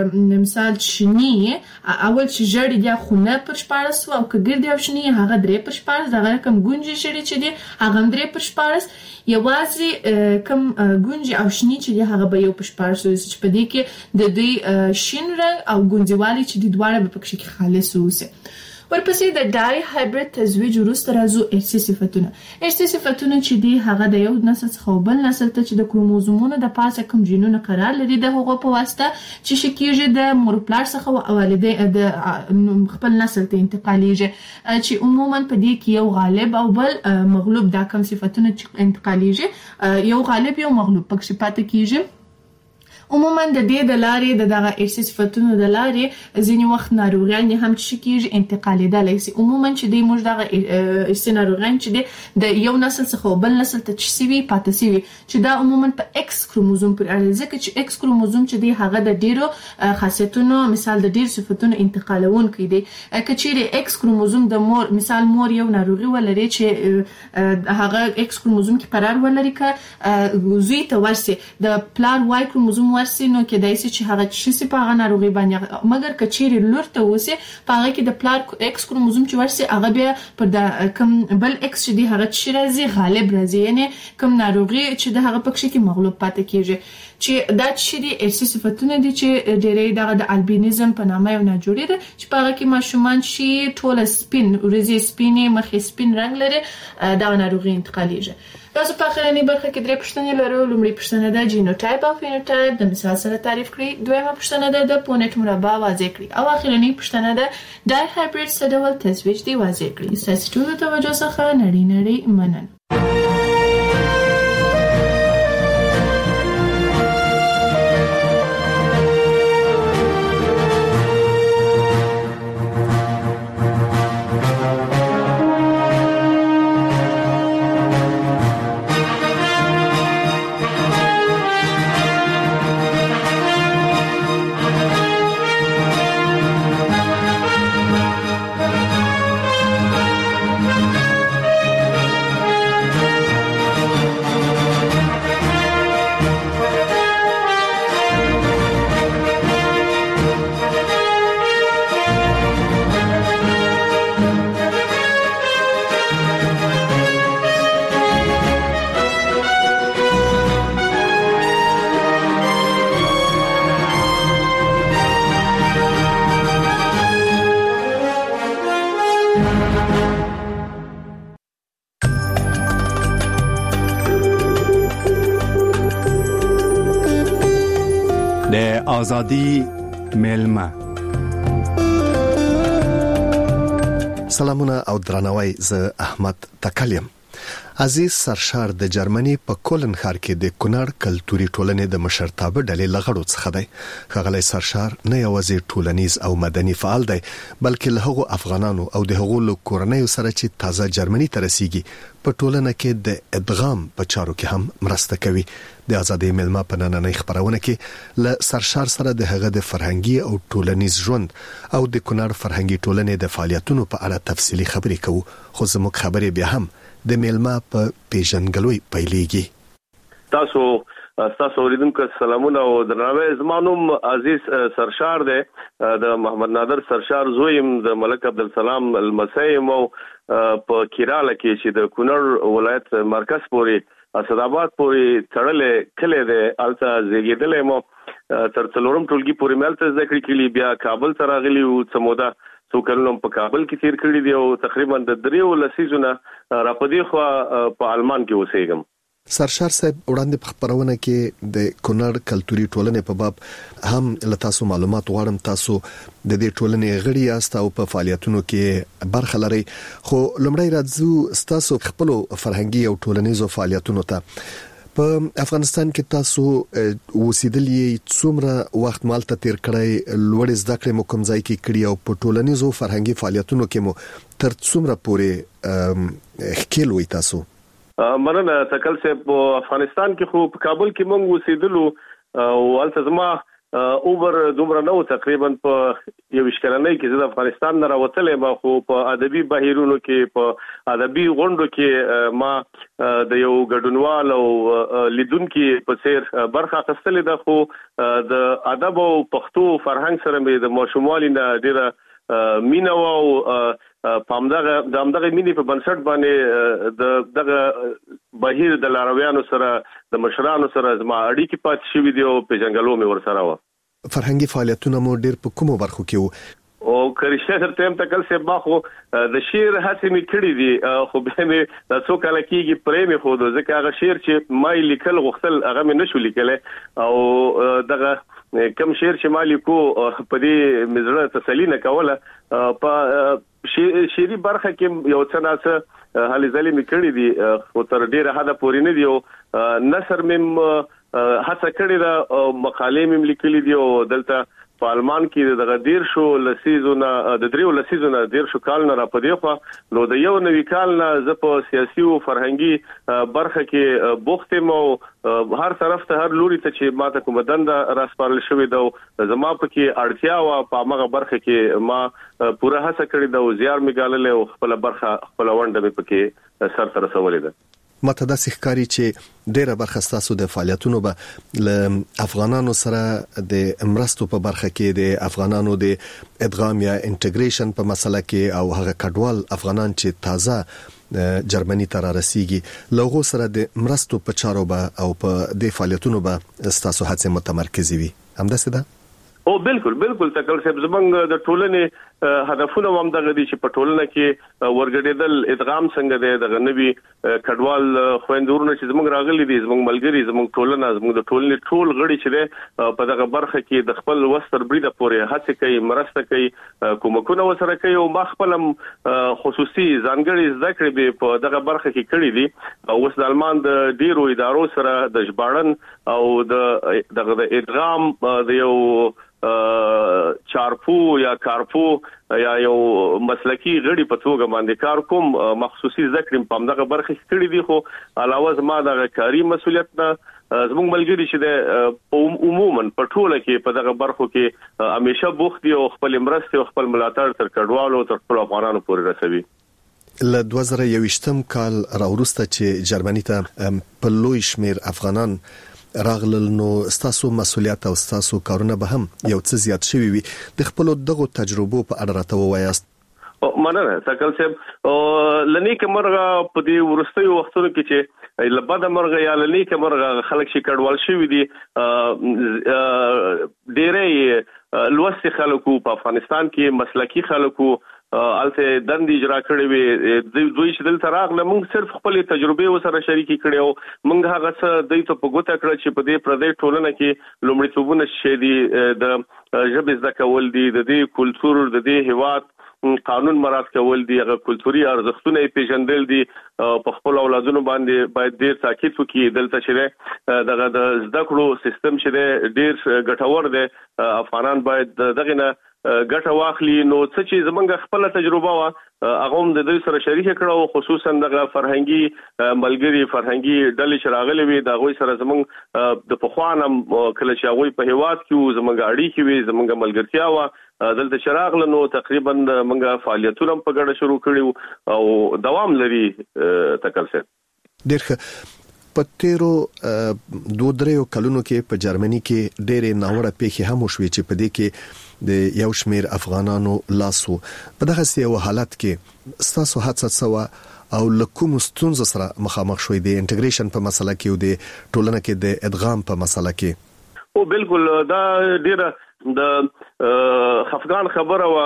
مثال شنی اول چې ژیړ دی خونه پر شپارس او ګرد او شنی هغه درې پر شپارس دغه کم ګونجي شری چې دی هغه درې پر شپارس یوازې کم ګونجي او شنی چې دی هغه به یو پر شپارس چې په دې کې د دوی شین رنگ او ګونځوالي چې دی دواړه په پکې خالص وسه. ورپسې د ډای هایبرید تزویج وروسته راځو ارثي صفتونه. ارثي صفتونه چې دی هغه د یو نسل څخه بل نسل ته چې د کروموزومونو د پاسه کوم جینونه قرار لري د هغو په واسطه چې شکیږي د مور پلار څخه او والدې د خپل نسل ته انتقالیږي چې عموما په دې کې یو غالب او بل مغلوب دا کوم صفتونه چې انتقالیږي یو غالب یو مغلوب پکې پاتې کیږي. عموما د دې د لارې دغه ارثي صفتونو د لارې ځینې وخت ناروغیان هم چې کیږي انتقالیدلی شي. عموما چې دی موږ دغه ارثي ناروغیان چې دی د یو نسل څخه بل نسل ته چې سوي پاتې سوي چې دا عموما په X کروموزوم پر اړه ځکه چې X کروموزوم چې دی هغه د ډیرو خاصیتونو مثال د ډیر صفتونو انتقالونکی دی. کچېره X کروموزوم د مور مثال مور یو ناروغي ولري چې هغه X کروموزوم کې قرار ولري ک زوی ته ورسي د پلار Y کروموزوم ورسي نو کې دایسي چې هغه شي په هغه ناروغي باندې مګر کچېره لور ته وسه په هغه کې د پلار X کروموزوم چې ورسي هغه بیا پر د کم بل X چې دی هغه چې راځي غالب راځي یعنی کم ناروغي چې د هغه پکې کې مغلوب پاتې کیږي چې دا چې دی ارثي صفتونه دي چې ډېرې دغه د البینیزم په نامه یو ناجوړي ده چې په هغه کې ماشومان شي ټول سپین ورځي سپینې مخې سپین رنگ لري دا ناروغي انتقالیږي. تاسو په اخرنی برخه کې درې پوښتنې لرو. لومړی پوښتنه ده جینوټایپ او فینوټایپ د مثال سره تعریف کړئ. دویمه پوښتنه ده د پونیت مربع واضح کړئ او اخرنی پوښتنه ده ډای هایبرید څه ډول تزویج دی واضح کړئ. ستاسو ټول توجه څخه نړۍ مننه. آزادی میلمه. سلامونه او درناوی، زه احمد تکلیم. عزیز سرشار د جرمني په کولن ښار کې د کونړ کلتوري ټولنې د مشرتابه ډلې لغړو څخه دی. ښاغلی سرشار نه یوازې ټولنیز او مدني فعال دی، بلکې له هغو افغانانو او د هغو له کورنیو سره چې تازه جرمني ته رسیږي په ټولنه کې د ادغام په چارو کې هم مرسته کوي. د ازادۍ میلمه په نننۍ خبرونه کې له سرشار سره د هغه د فرهنګي او ټولنیز ژوند او د کونړ فرهنګي ټولنې د فعالیتونو په اړه تفصیلی خبرې کوو، خو زموږ خبرې بیا هم د میلمه په پیژنګلوي پیلېږي. تاسو اوریدونکو سلامونه او درناوی. زما نوم عزیز سرشار دی، د محمد نادر سرشار زویم، د ملک عبدالسلام المسیم او په کیراله کې چې د کونړ ولایت مرکز پورې اسداباد پورې تړلې کله د الته زیږیدلې مو تر څلورم ټولګي پورې ملته ذکر کړي، بیا کابل ته راغلی او څموده څو کلونو په کابل کې تیر کړی دی او تقریبا د 3 لسیزونه را پدې خو په آلمان کې اوسېږم. سرشار صاحب وړاندې په خبرونه کې د کونړ کلتوري ټولنې په باب هم له تاسو معلومات غواړم. تاسو د دې ټولنې غړي یاست او په فعالیتونو کې برخه لرئ، خو لومړی راځو تاسو خپل فرهنګي او ټولنیزو فعالیتونو ته. په افغانستان کې تاسو اوسېدلې څومره وخت مالته تیر کړی، لوړ زده کړې مو کوم ځای کې کړی او په ټولنیزو فرهنګي فعالیتونو کې مو تر څومره پورې ښکیل وي تاسو؟ مننه تکل صاحب. په افغانستان کې خو په کابل کې موږ اوسېدلو او الته زما اوبر دومره نو تقریبا په یو شکلنۍ کې زه د افغانستان نه راوتلې ما، خو په ادبي بهیرونو کې په ادبي غونډو کې ما د یو ګډونوال او لیدونکو په څیر برخه اخیستلې ده. خو د ادب او پښتو فرهنګ سره مې د ماشوموالي نه ډیره مینه او پامدغه مینې په بنسټ باندې دغه بهیر د لارویانو سره د مشرانو سره زما اړیکې پاتې شوې دي او پیژنګلو مې ورسره و. فرهنګي فعالیتونه مو ډیر په کومو برخو کې وو؟ او کرشته تر تم تکل سه ما خو د شعر هڅې مې کړې دي، خو به مې د څو کال کېږي پرې مې خو ځکه هغه شعر چې ما لیکل غوښتل هغه مې نشو لیکل او دغه کم شعر چې ما لیکو په دې مزړه تسلی نه کوله. په شعري برخه کې یو څه ناڅه هلي ځلې مې کړې دي، خو تر ډیره حد پورې نه دی او نثر مې هڅه کړې ده، مقالې مې لیکلې دي او دلته په آلمان کې دغه 3 لسیزونه 3 کال نه را پدې خو نو د یو نوي کال نه زه په سیاسي او فرهنګي برخه کې بوخت مو هر طرف ته هر لوري ته چې ماته کوم دنده راسپارل شوې ده زما په کې اړتیا او په هغه برخه کې ما پوره هڅه کړې ده او زیار می ګالل او خپل برخه خپل ونده مې پکې سر تر رسولې ده. ماته دا ښکاري چې ډیره برخه ستاسو د فعالیتونو به له افغانانو سره د امرستو په برخه کې د افغانانو د ادغام یا انټیګریشن په مسله کې او هغه کډوال افغانان چې تازه جرمني ته را رسیږي لغو سره د امرستو په چارو به او په د فعالیتونو به ستاسو هڅه متمرکز وي. همداسې ده؟ او بالکل تکل صاحب زمونږ د ټولنې هدفونه هم دغه دي چې په ټولنه کې ورګډېدل ادغام څنګه دی، دغه نوي کډوال خويندورونه چې زمونږ راغلي دي، زمونږ ملګری، زمونږ ټولنه، زمونږ د ټولنې ټول غړي چې دی په دغه برخه کې د خپل وستر بریده پورې هڅه کوي، مرسته کوي، کومکونه وسره کوي او ما خپل خصوصي ځانګړي زده کړې په دغه برخه کې کړې دي. اوس د آلمان د ډیرو ادارو سره د ژباړن او دغه ادغام د یو چارپو یا کارپو یا یو مسلکی غړي په توګه باندې کار کوم، مخصوصي ذکر په دغه برخه کې کړی دي. خو علاوه زما د کاری مسولیت نه زموږ ملګری چې د عموما په ټوله کې په دغه برخو کې همیشه بوخت دي او خپل مرسته او خپل ملاتړ تر کډوالو تر خپل افغانانو پورې رسوي. له 2021 کال راورسته چې جرمني ته په لوی شمیر افغانان راغلل، نو ستاسو مسولیت او ستاسو کارونه به هم یو څه زیات شوي وي. د خپل دغه تجربو په اړه راته ووایاست. مننه تکل صاحب. لنیک مرغه په دې ورستیو وختونو کې چې لبد مرغه یا لنیک مرغه خلک شي کډوال شوي دي، ډېرې لوستي خلکو په افغانستان کې مسلکی خلکو الته دند اجرا کړې وي دوی چې دلته راغله موږ صرف خپل تجربه وسره شریکي کړو موږ هغه څه د ته په ګوته کړ چې په دې پردې ټولنه کې لومړیتوبونه شې دي د ژبې زده کول دي د دې کلچر د دې هیواد قانون مراعات کول دي هغه کلتوري ارزښتونه پیژندل دي په خپل اولادونو باندې باید ډیر تاکید وکړي دلته چې دغه د زده کړو سیستم چې ډیر ګټور دی افغانان باید دغه نه ګټه واخلي نو څه چې زمونږ خپل تجربه وا هغه هم د دې سره شریک کړو خصوصا دغه فرهنګي ملګری فرهنګي ډلې چې راغلي وي دا غوي سره زمونږ د پخوانم کله چې هغه په هیواد کې زمونږ اړیکې وي زمونږ ملګرتیا وا دلته شراغ لنو تقریبا موږ فعالیتونه په ګډه شروع کړیو او دوام لري تکلسه ډېر په تیرو 2-3 کلونو کې په جرمني کې ډېرې ناوړه پیښې هم وشوي چې په دې کې د یو شمېر افغانانو لاسو په دغه سیاسي حالت کې ستاسو هڅه سوا او لکوم ستونزو سره مخامخ شوي د انټیګریشن په مسله کې او د ټولنه کې د ادغام په مسله کې او بالکل دا ډیره د خفقان خبره وا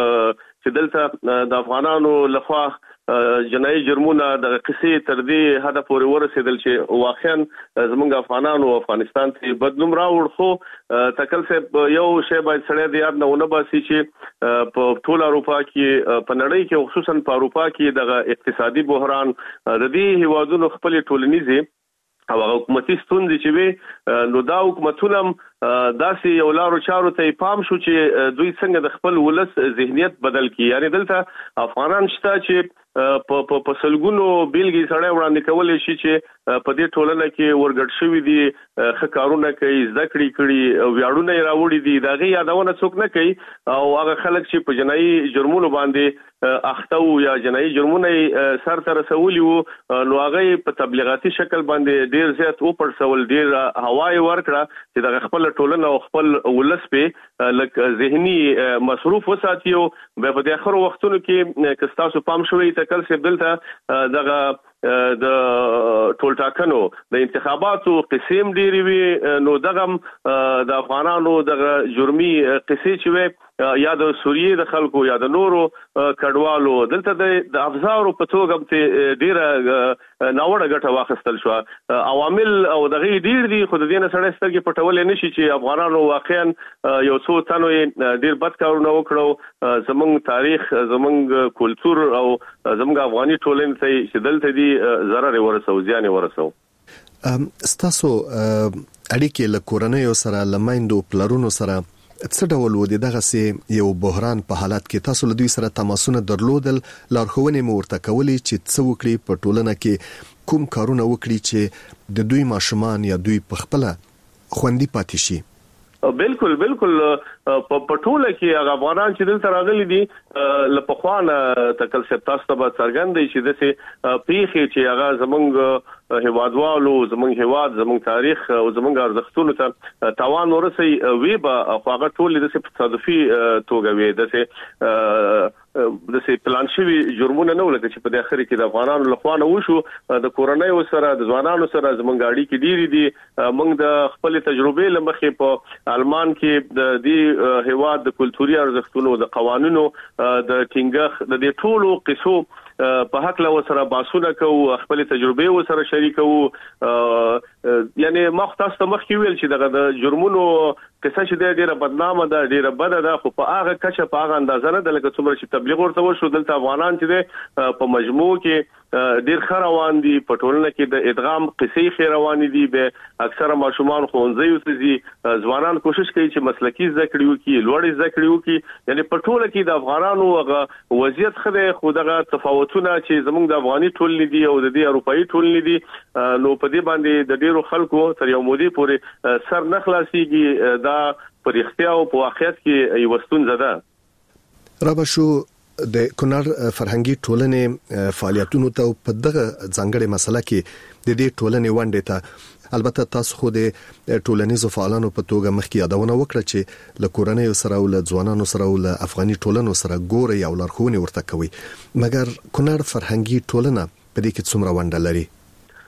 چې دلته د افغانانو لخوا جنایي جرمونه د قصې تر دې هدف پورې ورسېدل چې واقعا زمونږ افغانانو افغانستان ته بدلون راوړ خو تکل سه یو شی باید سړی د یاد نه ونه باسي چې په ټول اروپا کې په نړۍ کې خصوصا په اروپا کې د اقتصادي بحران د دې هیوادونو خپل ټولنیزي او حکومتي ستونزې چې وي نو دا حکومتونه داسې یو لارو چارو ته پام شو چې دوی څنګه د خپل ولس ذهنیت بدل کړي یعنی دلته افغانان شته چې په سلګونو بیلګې سره وړاندې کولې شي چې په دې ټولنه کې ورګډ شوی دي خکارونه کوي ذکرې کړي ویاړونه راوړي دي دغه یادونه څوک نه کوي او هغه خلک چې په جنایي جرمونو باندې اخته یا جنایي جرمونه سر تر رسولي وو نو هغه په تبلیغاتي شکل باندې ډیر زیات او پرسول ډیر هواي ورکړه چې د خپل ټولنه او خپل ولس په لک ذهني مصروف وساتیو په دې اخر وختونو کې کستاسو پام شوی تکل سي دلته دغه د ټول ټاکنو د انتخاباتو قسم ډیری وی نو دغه د افغانانو دغه جرمي قصې چې وي یا د سوریې د خلکو یا د نورو کډوالو دلته د افزارو په توګه ته ډیره ناوړه ګټه واخیستل شو عوامل او دغه ډیر دي خو د دې نه سره سترګې پټول نه شي چې افغانانو واقعا یو څو تنو ډیر بد کارونه وکړو زمونږ تاریخ زمونږ کلچر او زمونږ افغاني ټولنې ته چې دلته دي ضرر ورسو زیان ورسو ستاسو اړیکې له کورنۍ سره لمایندو پلرونو سره څه ډول و دغه سي یو بحران په حالت کې تاسو له دوی سره تماسونه درلودل لارښوونې مو ورته کولې چې څه وکړي په ټولنه کې کوم کارونه وکړي چې د دوی ماشومان یا دوی په خپل خوندي پاتې شي بالکل په ټوله کې افغانان چې دلته راغلي دي لپخوانه تکل سپتاس ته څرګندې چې دسه پیخي چې هغه زمونږ هوادوالو زمونږ هواد زمونږ تاریخ او زمونږ ارزښتونو ته توان ورسي وی به هغه ټول د تصادفي توګه وي دسه پلان شوی جرمونه نه ولکه چې په د اخر کې د افغانانو لخوانه وشو د کورنۍ سره د ځوانانو سره زمونږ اړیکې ډېری دي موږ د خپل تجربه لمخې په آلمان کې د دې هواد د کلتوري ارزښتونو د قوانینو د ټینګښ د دې ټولو قصو په حق له سره باسونه کو خپل تجربه و سره شریکو یعنی مختص مخکې ویل چې د جرمونو قصه چې ډیره بدنامه ده ډیره بده ده خو په هغه کچه په هغه اندازه نه د لکه څومره چې تبلیغ ورته وشو دلته افغانان چې په مجموع کې ډیر خروان دي په ټولنه کې د ادغام قصې خیروان دي به اکثره ماشومان خوندزي اوسې ځوانان کوشش کوي چې مسلکی ذکر وکړي لوړ ذکر وکړي یعنی په ټوله کې د افغانانو هغه وضعیت خدای خو دغه تفاوتونه چې زموږ د افغاني ټولنې دي او د دې اروپאי ټولنې دي نو په دې باندې د ډیرو خلکو تر یو مودې پورې سر نه خلاصيږي دا پر اختیار او په واقعیت کې یو ستونزه ده رابشو د کونړ فرهنګي ټولنې فعالیتونو ته په دغه ځانګړي مسله کې د دې ټولنې ونډه ته البته تاسو خو د ټولنیزو فعالانو په توګه مخکې یادونه وکړه چې له کورنۍ سره او له ځوانانو سره او له افغاني ټولنو سره ګوري او لارښوونې ورته کوي مګر کونړ فرهنګي ټولنه په دې کې څومره ونډه لري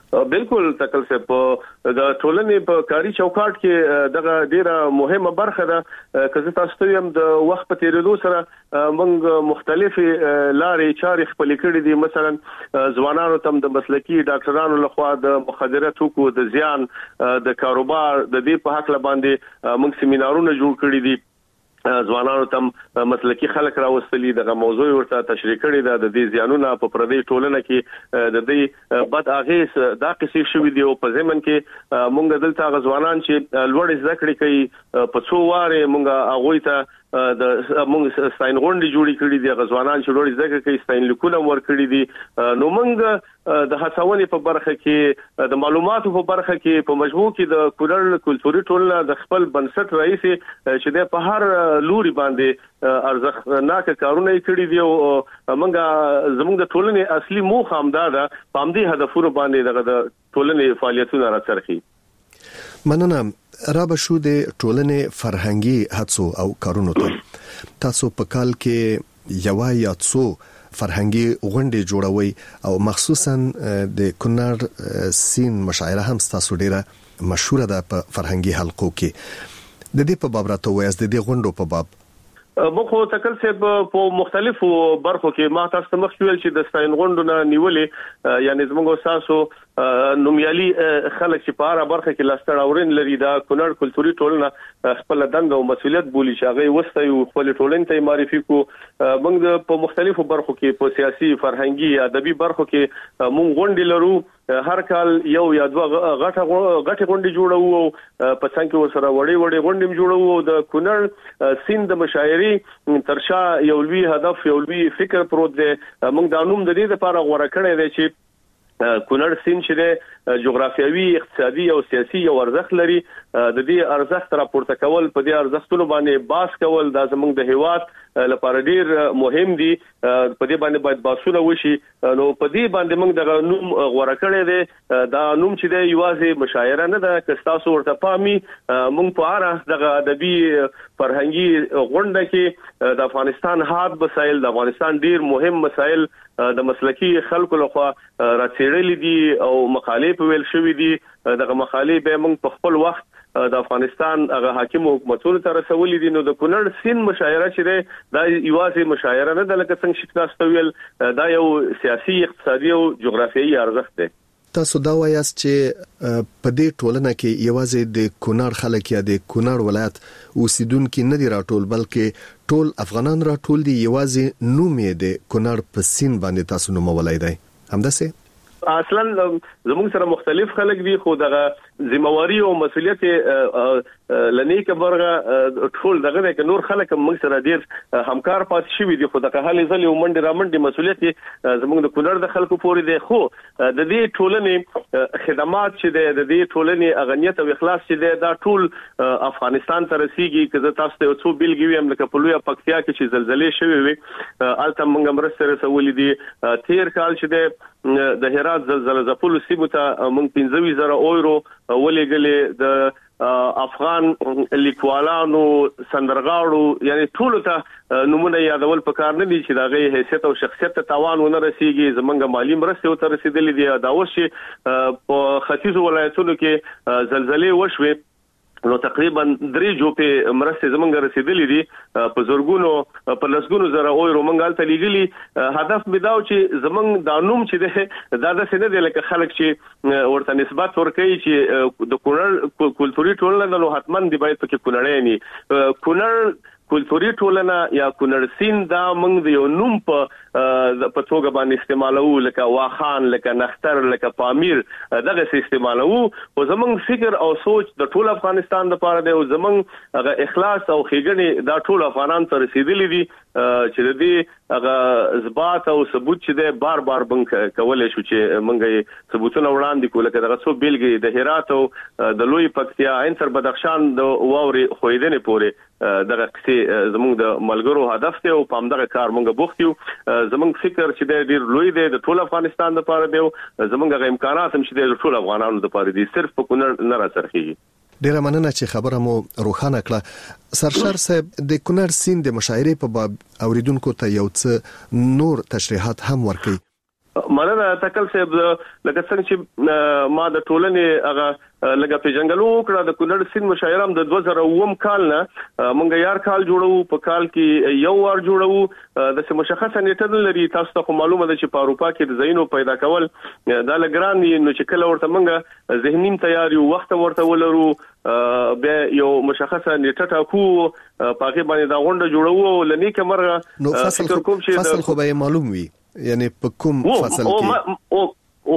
بالکل تکل څه په د ټولنې په کاري چوکاټ کې دغه ډیره مهمه برخه ده که زه تاسو ته هم د وخت په تیریدو سره موږ مختلفي لارې چارې خپل کړې دي. مثلا ځوانانو ته د مسلکي ډاکټرانو لخوا د مخدره توکو د زیان د کاروبار د دې په حق باندې موږ سیمینارونه جوړ کړی دي. ځوانانو ته مسلکي خلک راوستلي دغه موضوع ورته تشریح کړي ده. د دې زیانونه په پردي ټولنه کې د دې بد اغیز دا قصې شوې دي او په ځمن کې مونږ دلته غزوانان چې لوړ زده کړې کوي په څو واره مونږ هغه ته د مونږ ستاین غونډې جوړې کړې دي. غزوانان چې لوړ زده کوي ستاین لیکونه ور کړې دي. نو مونږ د هڅونې په برخه کې د معلوماتو په برخه کې په مجموع کې د کولر کلتوري ټولنه د خپل بنسټ رئیس چې د په هر لوري باندې ارزښتناک کارونه کړی دی او موږ زموږ د ټولنې اصلي موخه هم دا ده په همدې هدفونو باندې د ټولنې فعالیتونه راڅرخي. مننه. را به شو د ټولنې فرهنګي هڅو او کارونو ته تاسو په کال کې یو یا څو فرهنګي غونډې جوړوي او مخصوصا د کونړ سین مشاعره هم تاسو ډیره مشهوره ده په فرهنګي حلقو کې. د دې په باب راته وایي د دې غونډو په باب مخه تکل څه په مختلفو برخو کې ما تاسو مخ ویل چې د ستاین غونډونه نیولې یعنی زموږ تاسو نومیالي خلک چې په اړه برخه کې لاستړ اورین لري دا کونړ کلتوري ټولنه خپل دنده او مسولیت بولی چې هغه وسته یو خپل ټولنې ته معرفي کو. موږ په مختلفو برخو کې په سیاسي فرهنګي ادبي برخو کې موږ غونډې لرو. هر کال یو یا دوه غټه غونډې جوړو او په څنګه کې ورسره وړي غونډې جوړو. د کونړ سین د مشاعري ترشا یو لوی هدف یو لوی فکر پروت دی. موږ د انوم د دې لپاره غوړه کړی دی چې کونړ سین چې جغرافیوي اقتصادي او سیاسي یو ارزښت لري. د دې ارزښت راپورته کول په دې ارزښتونو باندې باس کول دا زموږ د هیواد لپاره ډیر مهم دي. په دې باندې باید باسونه وشي. نو په دې باندې موږ د نوم غوړه کړی دی. دا نوم چې دی یوازې مشاعره نه ده که تاسو ورته پامي موږ په اړه د ادبي فرهنګي غونډه کې د افغانستان حاد مسایل د افغانستان ډیر مهم مسایل د مسلکي خلکو لخوا راڅېړل دي او مقالې په ویل شوې دي. دغه مقالې به موږ په خپل وخت د افغانستان هغه حاکم حکومتونو ته رسولې دي. نو د کونړ سین مشاعره چې ده دا یوازې مشاعره نه ده لکه څنګه چې تاسو ویل دا یو سیاسي اقتصادي او جغرافیایي ارزښت دی. تاسو دا وایاست چې په دې ټولنه کې یوازې د کونړ خلک یا د کونړ ولایت اوسیدونکو نه دي راټول بلکې ټول افغانان راټول دي. یوازې نوم یې د کونړ په سین باندې تاسو نومولای دی همداسې؟ اصلا زموږ سره مختلف خلک دي خو دغه ذمہواری او مسولیت لنیک برغه ټول دغه کې نور خلک موږ سره ډیر همکار پات شوي دي. خو دغه حالې ځلې ومنډه رامنډه مسولیت زموږ د کونړ د خلکو پورې دي. خو د دې ټولنې خدمات چې د دې ټولنې اغنیت او اخلاص چې دا ټول افغانستان ته رسیږي. که تاسو ته څو بیلګې ویم لکه په لوی پکتیا کې چې زلزلې شوې وي الته موږ مرسته رسولې دي. تیر کال چې د هرات زلزلہ زپلو سیمو ته موږ 15,000 یورو ولېګلې د افغان لیکوالانو سندرغاړو یعنی ټول ته نمونه یادول پکار نه دي چې دا غي حیثیت او شخصیت ته تاوان ونه رسیږي. زمونږ مالی مرسته ته رسیدلې دي. دا اوس په ختیځ ولایتونو کې زلزلې وشوي نو تقریبا 3 جوپه مرسته زمونږ رسیدلې دي په زورګونو په لسګونو زره یورو مونږ ته لیږلي. هدف مداو چې زمونږ د نوم چې دا د سینې د لکه خلک چې ورته نسبت ورکړي چې د کونړ کلتوري ټولنه نو حتمن دی باید پکې کونړی نه کونړ کلتوري ټولنه یا کونړ سین دا موږ د یو نوم په توګه باندې استعمالو لکه واخان لکه نختر لکه پامیر دغه استعمالو. او زمونږ فکر او سوچ د ټول افغانستان لپاره دی او زمونږ هغه اخلاص او خېګنې دا ټول افغانان ته رسیدلې دي چې د دې هغه اثبات او ثبوت چې د بار بار بنک کولای شو چې موږ ثبوتونه وړاندې کول کړه. دغه څو بیلګې د هرات او د لوی پکتیا عین تر بدخشان د واوري خویدنې پورې دغه کسي زموږ د ملګرو هدف ته او پام دغه کار موږ بوختیو. زموږ فکر چې د ډیر لوی دی د ټول افغانستان لپاره دی زموږ غو امکانات هم چې د ټول افغانانو لپاره دي صرف په کونړ نه راڅرخي. ډیره مننه چې خبره مو روښانه کړه. سرشار صاحب د کونړ سین د مشاعرې په باب اوریدونکو ته یو څه نور تشریحات هم ورکړي. مننه تکل صاحب لکه څنګه چې ما د ټولنې هغه لکه په جنگلو کړه د کونړ سیند مشاعره د 2009 کال نه مونږ یار کال جوړو په کال کې یو وار جوړو د مشخصه نیټه لري تاسو ته معلومه ده چې په اروپا کې د زینو پیدا کول د لګران نو چې کله ورته مونږ ذهني تیاری وخت ورته ولرو به یو مشخصه نیټه ټاکو پاکي باندې دا غونډه جوړو لنی کمرغه نو فصل خو به معلوم وي یعنی په کوم فصل کې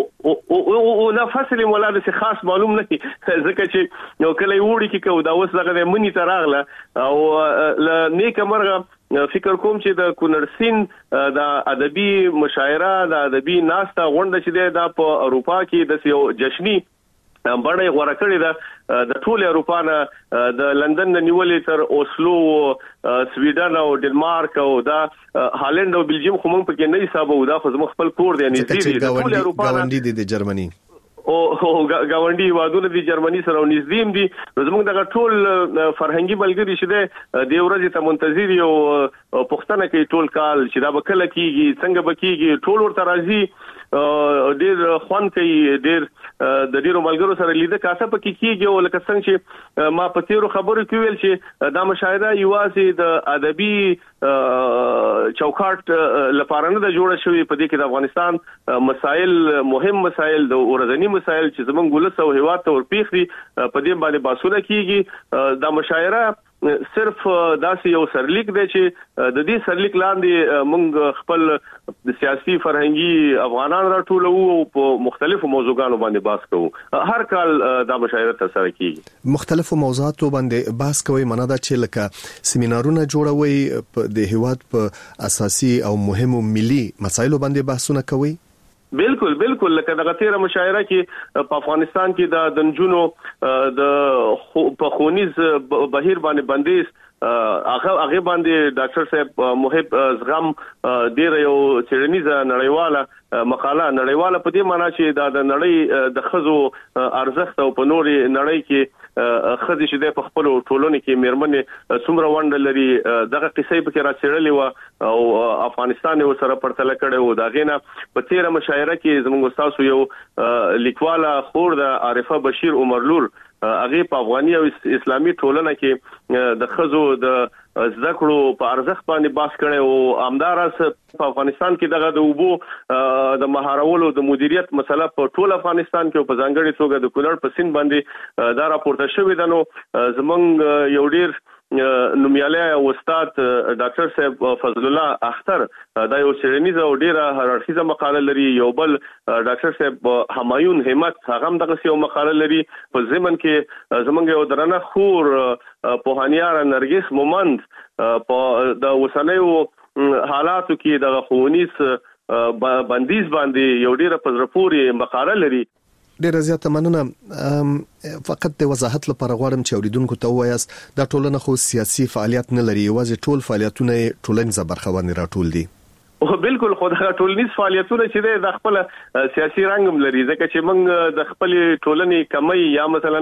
او نه فصل مولا د خاص معلوم نه ځکه چې یو کله وړي کې کو دا اوس لغه منی تراغله او نیک مرغه فکر کوم چې د کونړ سیند د ادبي مشاعره د ادبي ناسته غونډه چې د په اروپا کې د یو جشنی بڑے غوړه کړی دا د ټول اروپا نه د لندن نیولې تر اوسلو سویډن او ډنمارک او دا هالند او بلجیم خو موږ پکې نه حسابو دا خو زموږ خپل کور دی نږدې د ټول اروپا غونډې د جرمني او گاونډي وادونه د جرمني سره نږدې دي زموږ د ټول فرهنګي بلګری شته د ورځې ته منتظر یو پښتنه کې ټول کال چې دا بکله کیږي څنګه بکیږي ټول ورته راځي ډیر خوان کوي ډیر د ډیرو ملګرو سره لیده کاسه پکې کیږي او لکه څنګه چې ما په تیرو خبرو کې ویل چې دا مشاهده یوازې د ادبي چوکاټ لپاره نه جوړه شوې په دې کې د افغانستان مسائل مهم مسائل د ورځنی مسائل چې زمونږ ګولس او هیواد ته ورپیخ دي په دې باندې باسونه کیږي دا مشاعره صرف داسې یو سرلیک دی چې د دې سرلیک لاندې موږ خپل د سیاسي فرهنګي افغانان راټولو او په مختلفو موضوعاتو باندې بحث کوو هر کال دا مشاعره ترسره کیږي مختلفو موضوعاتو باندې بحث کوي منه دا چې لکه سیمینارونه جوړوي د هیواد په اساسي او مهمو ملي مسایلو باندې بحثونه کوي بالکل لکه دغه تیره مشاعره کې په افغانستان کې د نجونو د په خونیز بهیر باندې بندیز هغه باندې ډاکټر صاحب محب زغم ډیر یو چیرنیزه نړیواله مقاله نړیواله په دې معنی چې د نړۍ د خزو ارزښت او په نوري نړۍ کې خزي چې په خپل ټولنې کې میرمنې څومره وند لري دغه قصې په کې راڅېړلې و او افغانستان یو سره پرتل کړي و دا غینه په تیره مشاعره کې زموږ استاد یو لیکواله خور د عارفه بشیر عمرلور هغه په افغاني او اسلامي ټولنه کې د خزو د زده کړو په ارزښت باندې بحث کړي او امدارس په افغانستان کې دغه د وبو د مهارولو د مدیریت مسله په ټول افغانستان کې په ځانګړي توګه د کونړ په سیند باندې دا راپورته شوی دی نو زمونږ یو ډیر نومیاله استاد ډاکټر صاحب فضل الله اختر دا یو سیرنیزه او ډیره هرارخیزه مقاله لري یو بل ډاکټر صاحب همایون همت هغه هم دغه یو مقاله لري په ضمن کې زمونږ یو درنه خور پوهانیار نرګس مومند په د وسنیو حالاتو کې د خونیس بندیز باندې یو ډیره پزرپوري مقاله لري ډیر زیاته مننه فقط د وضاحت لپاره غواړم چې اوریدونکو ته وایاست دا ټولنه خو سیاسي فعالیت نه لري یوازې ټول فعالیتونه ټولنیزه برخه باندې راټول دي او بالکل خدای ټولنیز فعالیتونه چې د خپل سیاسي رنګم لري ځکه چې موږ د خپل ټولنې کمی یا مثلا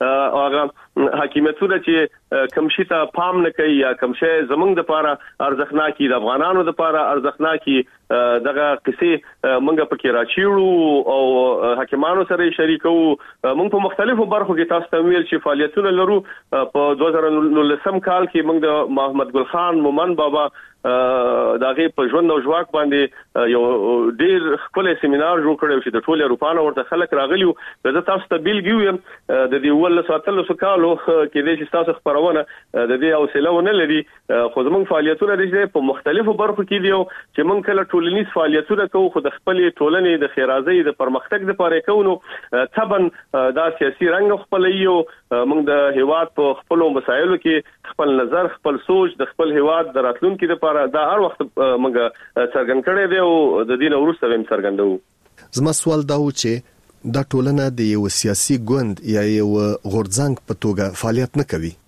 هغه حکومتونه چې کمشي ته پام نه کوي یا کمشه زمونږ د لپاره ارزښتناکي د افغانانو د لپاره ارزښتناکي دغه قصې موږ پکې راچیړو او حکیمانو سره شریکو موږ په مختلفو برخو کې تاسو ته ویل چې فعالیتونه لرو په 2019 کال کې موږ د محمد ګل خان مومن بابا داغه په ژوند او ژواک باندې یو ډیر خپل سیمینار جوړ کړو چې د ټول اروپا ورته خلک راغلیو زه تاسو ته بیلګیو د دې ول ساتلو سکالو کې د تاسو خبرونه د دې حوصله ونه لري خو زموږ فعالیتونه د په مختلفو برخو کې دیو چې موږ کله ټولنیز فعالیتونه کوو خو د خپل ټولنې د خیرازۍ د پرمختګ لپاره کوو تبن دا سیاسي رنګ خپل یو موږ د هیواد په خپل مسایلو کې خپل نظر خپل سوچ د خپل هیواد د راتلونکو لپاره دا هر وخت موږ څرګند کړی دی او د دین وروسته هم څرګندو زما سوال دا و چې دا ټولنه د یو سیاسي ګوند یا یو غورځنګ په توګه فعالیت نه کوي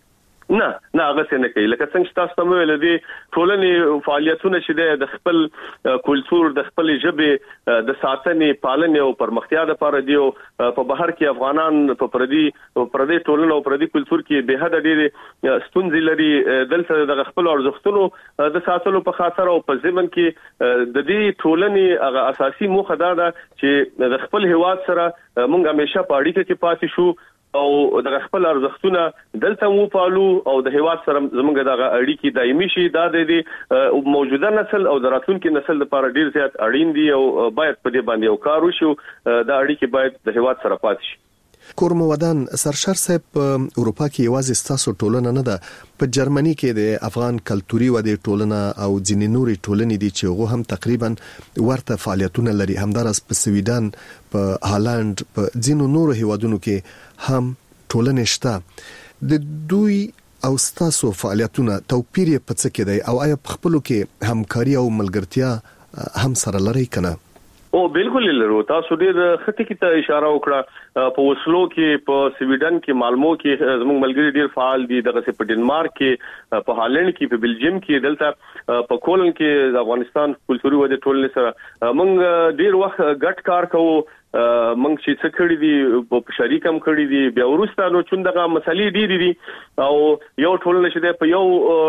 نه هغه څنګه کوي لکه څنګه تاسو ته ویل دي ټولنې فعالیتونه چې د خپل کلچر د خپل ژبه د ساتنې پالنې او پرمختیا لپاره دی په بهر کې افغانان په پردي ټولنه او پردي کلچر کې به حد ډېر ستونزې لري دلته د خپل ارزښتونو د ساتلو په خاطر او په ځمن کې د دې ټولنې هغه اساسي موخه دا ده چې د خپل هیواد سره موږ همیشه په اړیکه کې پاتې شو او د خپل ارزښتونه دلته مو پالو او د هیواد سره زموږ د اړیکې دایمي شي دا د موجوده نسل او د راتلونکي نسل لپاره ډیر زیات اړین دي او باید په دې باندې کار وشي دا اړیکې باید د هیواد سره پاتې شي. کورمودان سرشار صاحب په اروپا کې یوازې ستاسو ټولنه نه ده په جرمني کې د افغان کلتوري ودې ټولنه او ځینې نوري ټولنې دي چې هغه هم تقریبا ورته فعالیتونه لري همدارس په سویډن په هالند په ځینو نورو هیوادونو کې هم ټولنې شته د دوی او ستاسو فعالیتونه توپیر په څه کې دی او آیا په خپلو کې همکاري او ملګرتیا هم سره لري کنه؟ او بالکل لرو تاسو ډېر خطي کې ته اشاره وکړه په وسلو کې په سویډن کې مالمو کې زموږ ملګری ډېر فعال دي دغه په ډنمارک کې په هالند کې په بلجیم کې دلته په کولن کې د افغانستان کلتوري ودې ټولنې سره موږ ډېر وخت ګډ کار کوو موږ چې څه کړی دي په شریکم کړی دي بیا ورسته نو چې دغه مسلې ډېرې دي او یو ټولنه چې په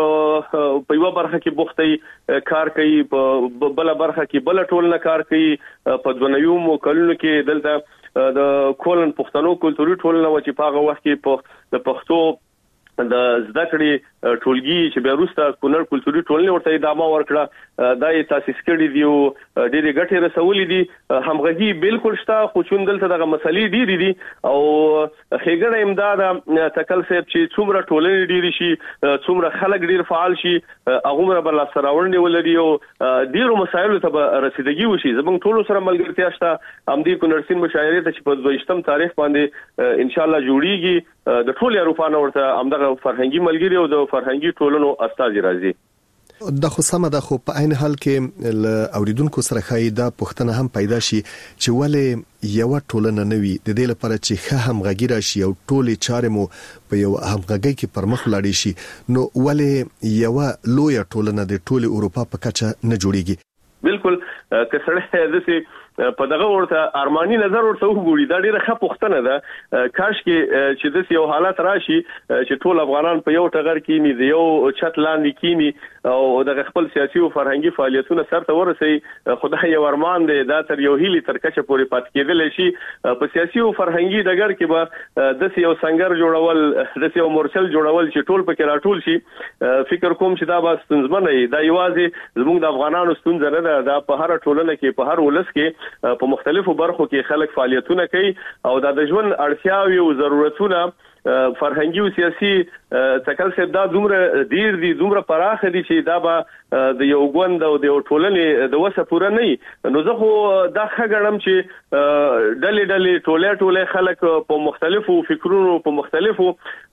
یو برخه کې بوختي کار کوي په بل برخه کې بل ټولنه کار کوي په دونیوم کلونو کې دلته د کولن پښتنو کلتوري ټولنه و چې په هغه وخت کې د پښتو د زده کړې ټولګي چې بیا وروسته کونړ کلتوري ټولنې ورته ادامه ورکړه دا یې تاسیس کړی دی او ډېرې ګټې رسولې دي همغږي بالکل شته خو چې دلته دغه مسلې ډېرې دي او ښېګڼه امداد تکل صاحب چې څومره ټولنې ډېرې شي څومره خلک ډېر فعال شي هغومره به لاسته راوړنې ولري او ډېرو مسایلو ته به رسیدګي وشي زموږ ټولو سره ملګرتیا شته همدې کونړ سیند مشاعرې ته چې په 22 تاریخ باندې انشاءالله جوړیږي د ټول اروپا ورته همدغه فرهنګي ملګری او د فرهنګي ټولنو استاد راځي. د خو سم د خو په عین حال کې اوریدونکو سره خایدا پښتنه هم پیدا شي چې ولې یو ټولنه نوي د دې لپاره چې ښه همغږي راشي او ټولې چارې مو په یو همغږي کې پرمخ لاړې شي نو ولې یو لوی ټولنه د ټوله اروپا په کچه نه جوړیږي؟ بالکل که سره دسي په دغه ورته ارماني نظر ورته وګوري دا ډیره ښه پوښتنه ده کاش کې چې د یو حالت راشي چې ټول افغانان په یو ټغر کې ني د یو چت لاندې کینی او د خپل سیاسي او فرهنګي فعالیتونو سره ورسي خدای یو ارمان دی دا تر یو هیلي تر کچه پورې پات کېدل شي په سیاسي او فرهنګي ډګر کې به د یو څنګه جوړول د یو مورچل جوړول چې ټول پکې راټول شي فکر کوم چې دا به ستونزمن دی دا یوازې زموږ د افغانانو ستونزه نه ده دا په هر ټولنه کې په هر ولس کې په مختلفو برخو کې خلک فعالیتونه کوي او د ژوند اړتیاوې او ضرورتونه فرهنګي او سیاسي تکل څه دا دومره ډیر دي دومره پراخ دي چې دا به د یو غوند او د ټولنې د وسه پوره نه نو زه خو دا ښه ګڼم چې ډلې ټوله خلک په مختلفو فکرونو په مختلفو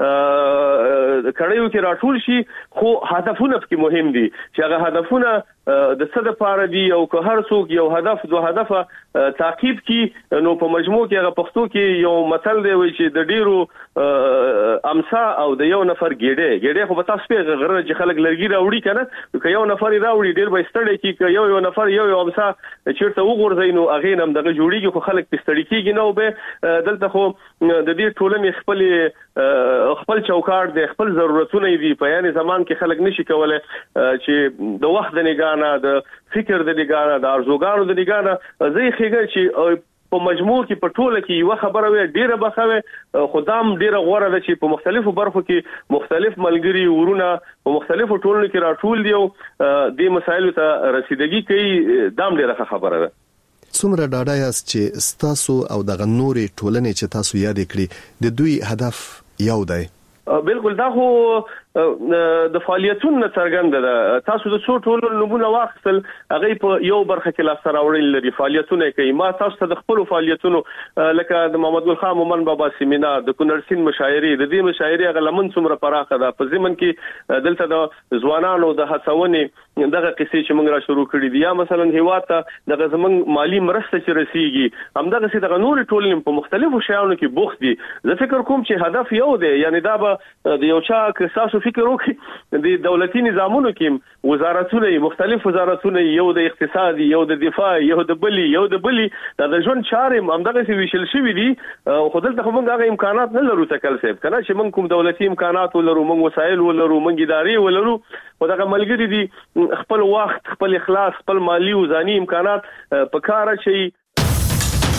کړهیو کې راټول شي خو هدفونه پکې مهم دي چې هغه هدفونه د څه لپاره دي او که هر څوک یو هدف دوه هدف تعقیب کی نو په مجموع کې هغه پښتو کې یو مثال دی چې د ډیرو امسا او د یو نفر ګډه خو په تاسو په غره چې خلک لرګي راوړي کنه که یو نفر راوړي ډیر به ستړي کی که یو نفر یو امسا چیرته وګورځي نو هغه نم دغه جوړیږي خو خلک پستړي کیږي نو به دلته خو د دې ټولنې خپل چوکاټ د خپل ضرورتونه دي په یاني زمان کې خلک نشي کولای چې د وخت د نگانه د فکر د نگانه د ارزوګانو د نگانه زه ښیګر چې په مجموع کې په ټوله کې یو خبره وي ډیره بخوي خدام ډیره غوړه ده چې په مختلفو برخو کې مختلف ملګری ورونه په مختلفو ټولنو کې راټول دي او د مسایلو ته رسیدګي کوي دام ډیره خبره ده. څومره ډاډه یاست چې ستاسو او د نورې ټولنې چې تاسو یاد کړی د دوی هدف یو دی؟ بالکل دا خو د فعالیتونو څرګنده ده. تاسو د څو ټولو نمونه واخیستل هغه په یو برخه کې لاس راوړل لري فعالیتونه کوي. ما تاسو ته د خپل فعالیتونو لکه د محمد ګل خان مومن بابا سیمینار، د کونړ سیند مشاعري، د دې مشاعري هغه لمن څومره پراخه ده. په ضمن کې دلته د ځوانانو د هڅونې دغه قصې چې موږ را شروع کړې دي، یا مثلا هیواد ته د زمنګ مالی مرسته چې رسیږي، همدغه سي د نور ټولنې په مختلفو شیانو کې بوخت دي. زه فکر کوم چې هدف یو دی، یعنی دا به د یو چا کساسو فکر وکړي د دولتي نظامونو کې وزارتونه، مختلف وزارتونه، یو د اقتصاد، یو د دفاع، یو د بلی د ژوند چارې همدغه سي ویشل شوی دي. خو دلته موږ هغه امکانات نه لرو تکل صاحب، کنه چې موږ کوم دولتي امکانات ولرو، موږ وسایل ولرو، موږ ادارې ولرو، او دغه ملګری دي خپل وخت، خپل اخلاص، خپل مالی او ځاني امکانات په کار شي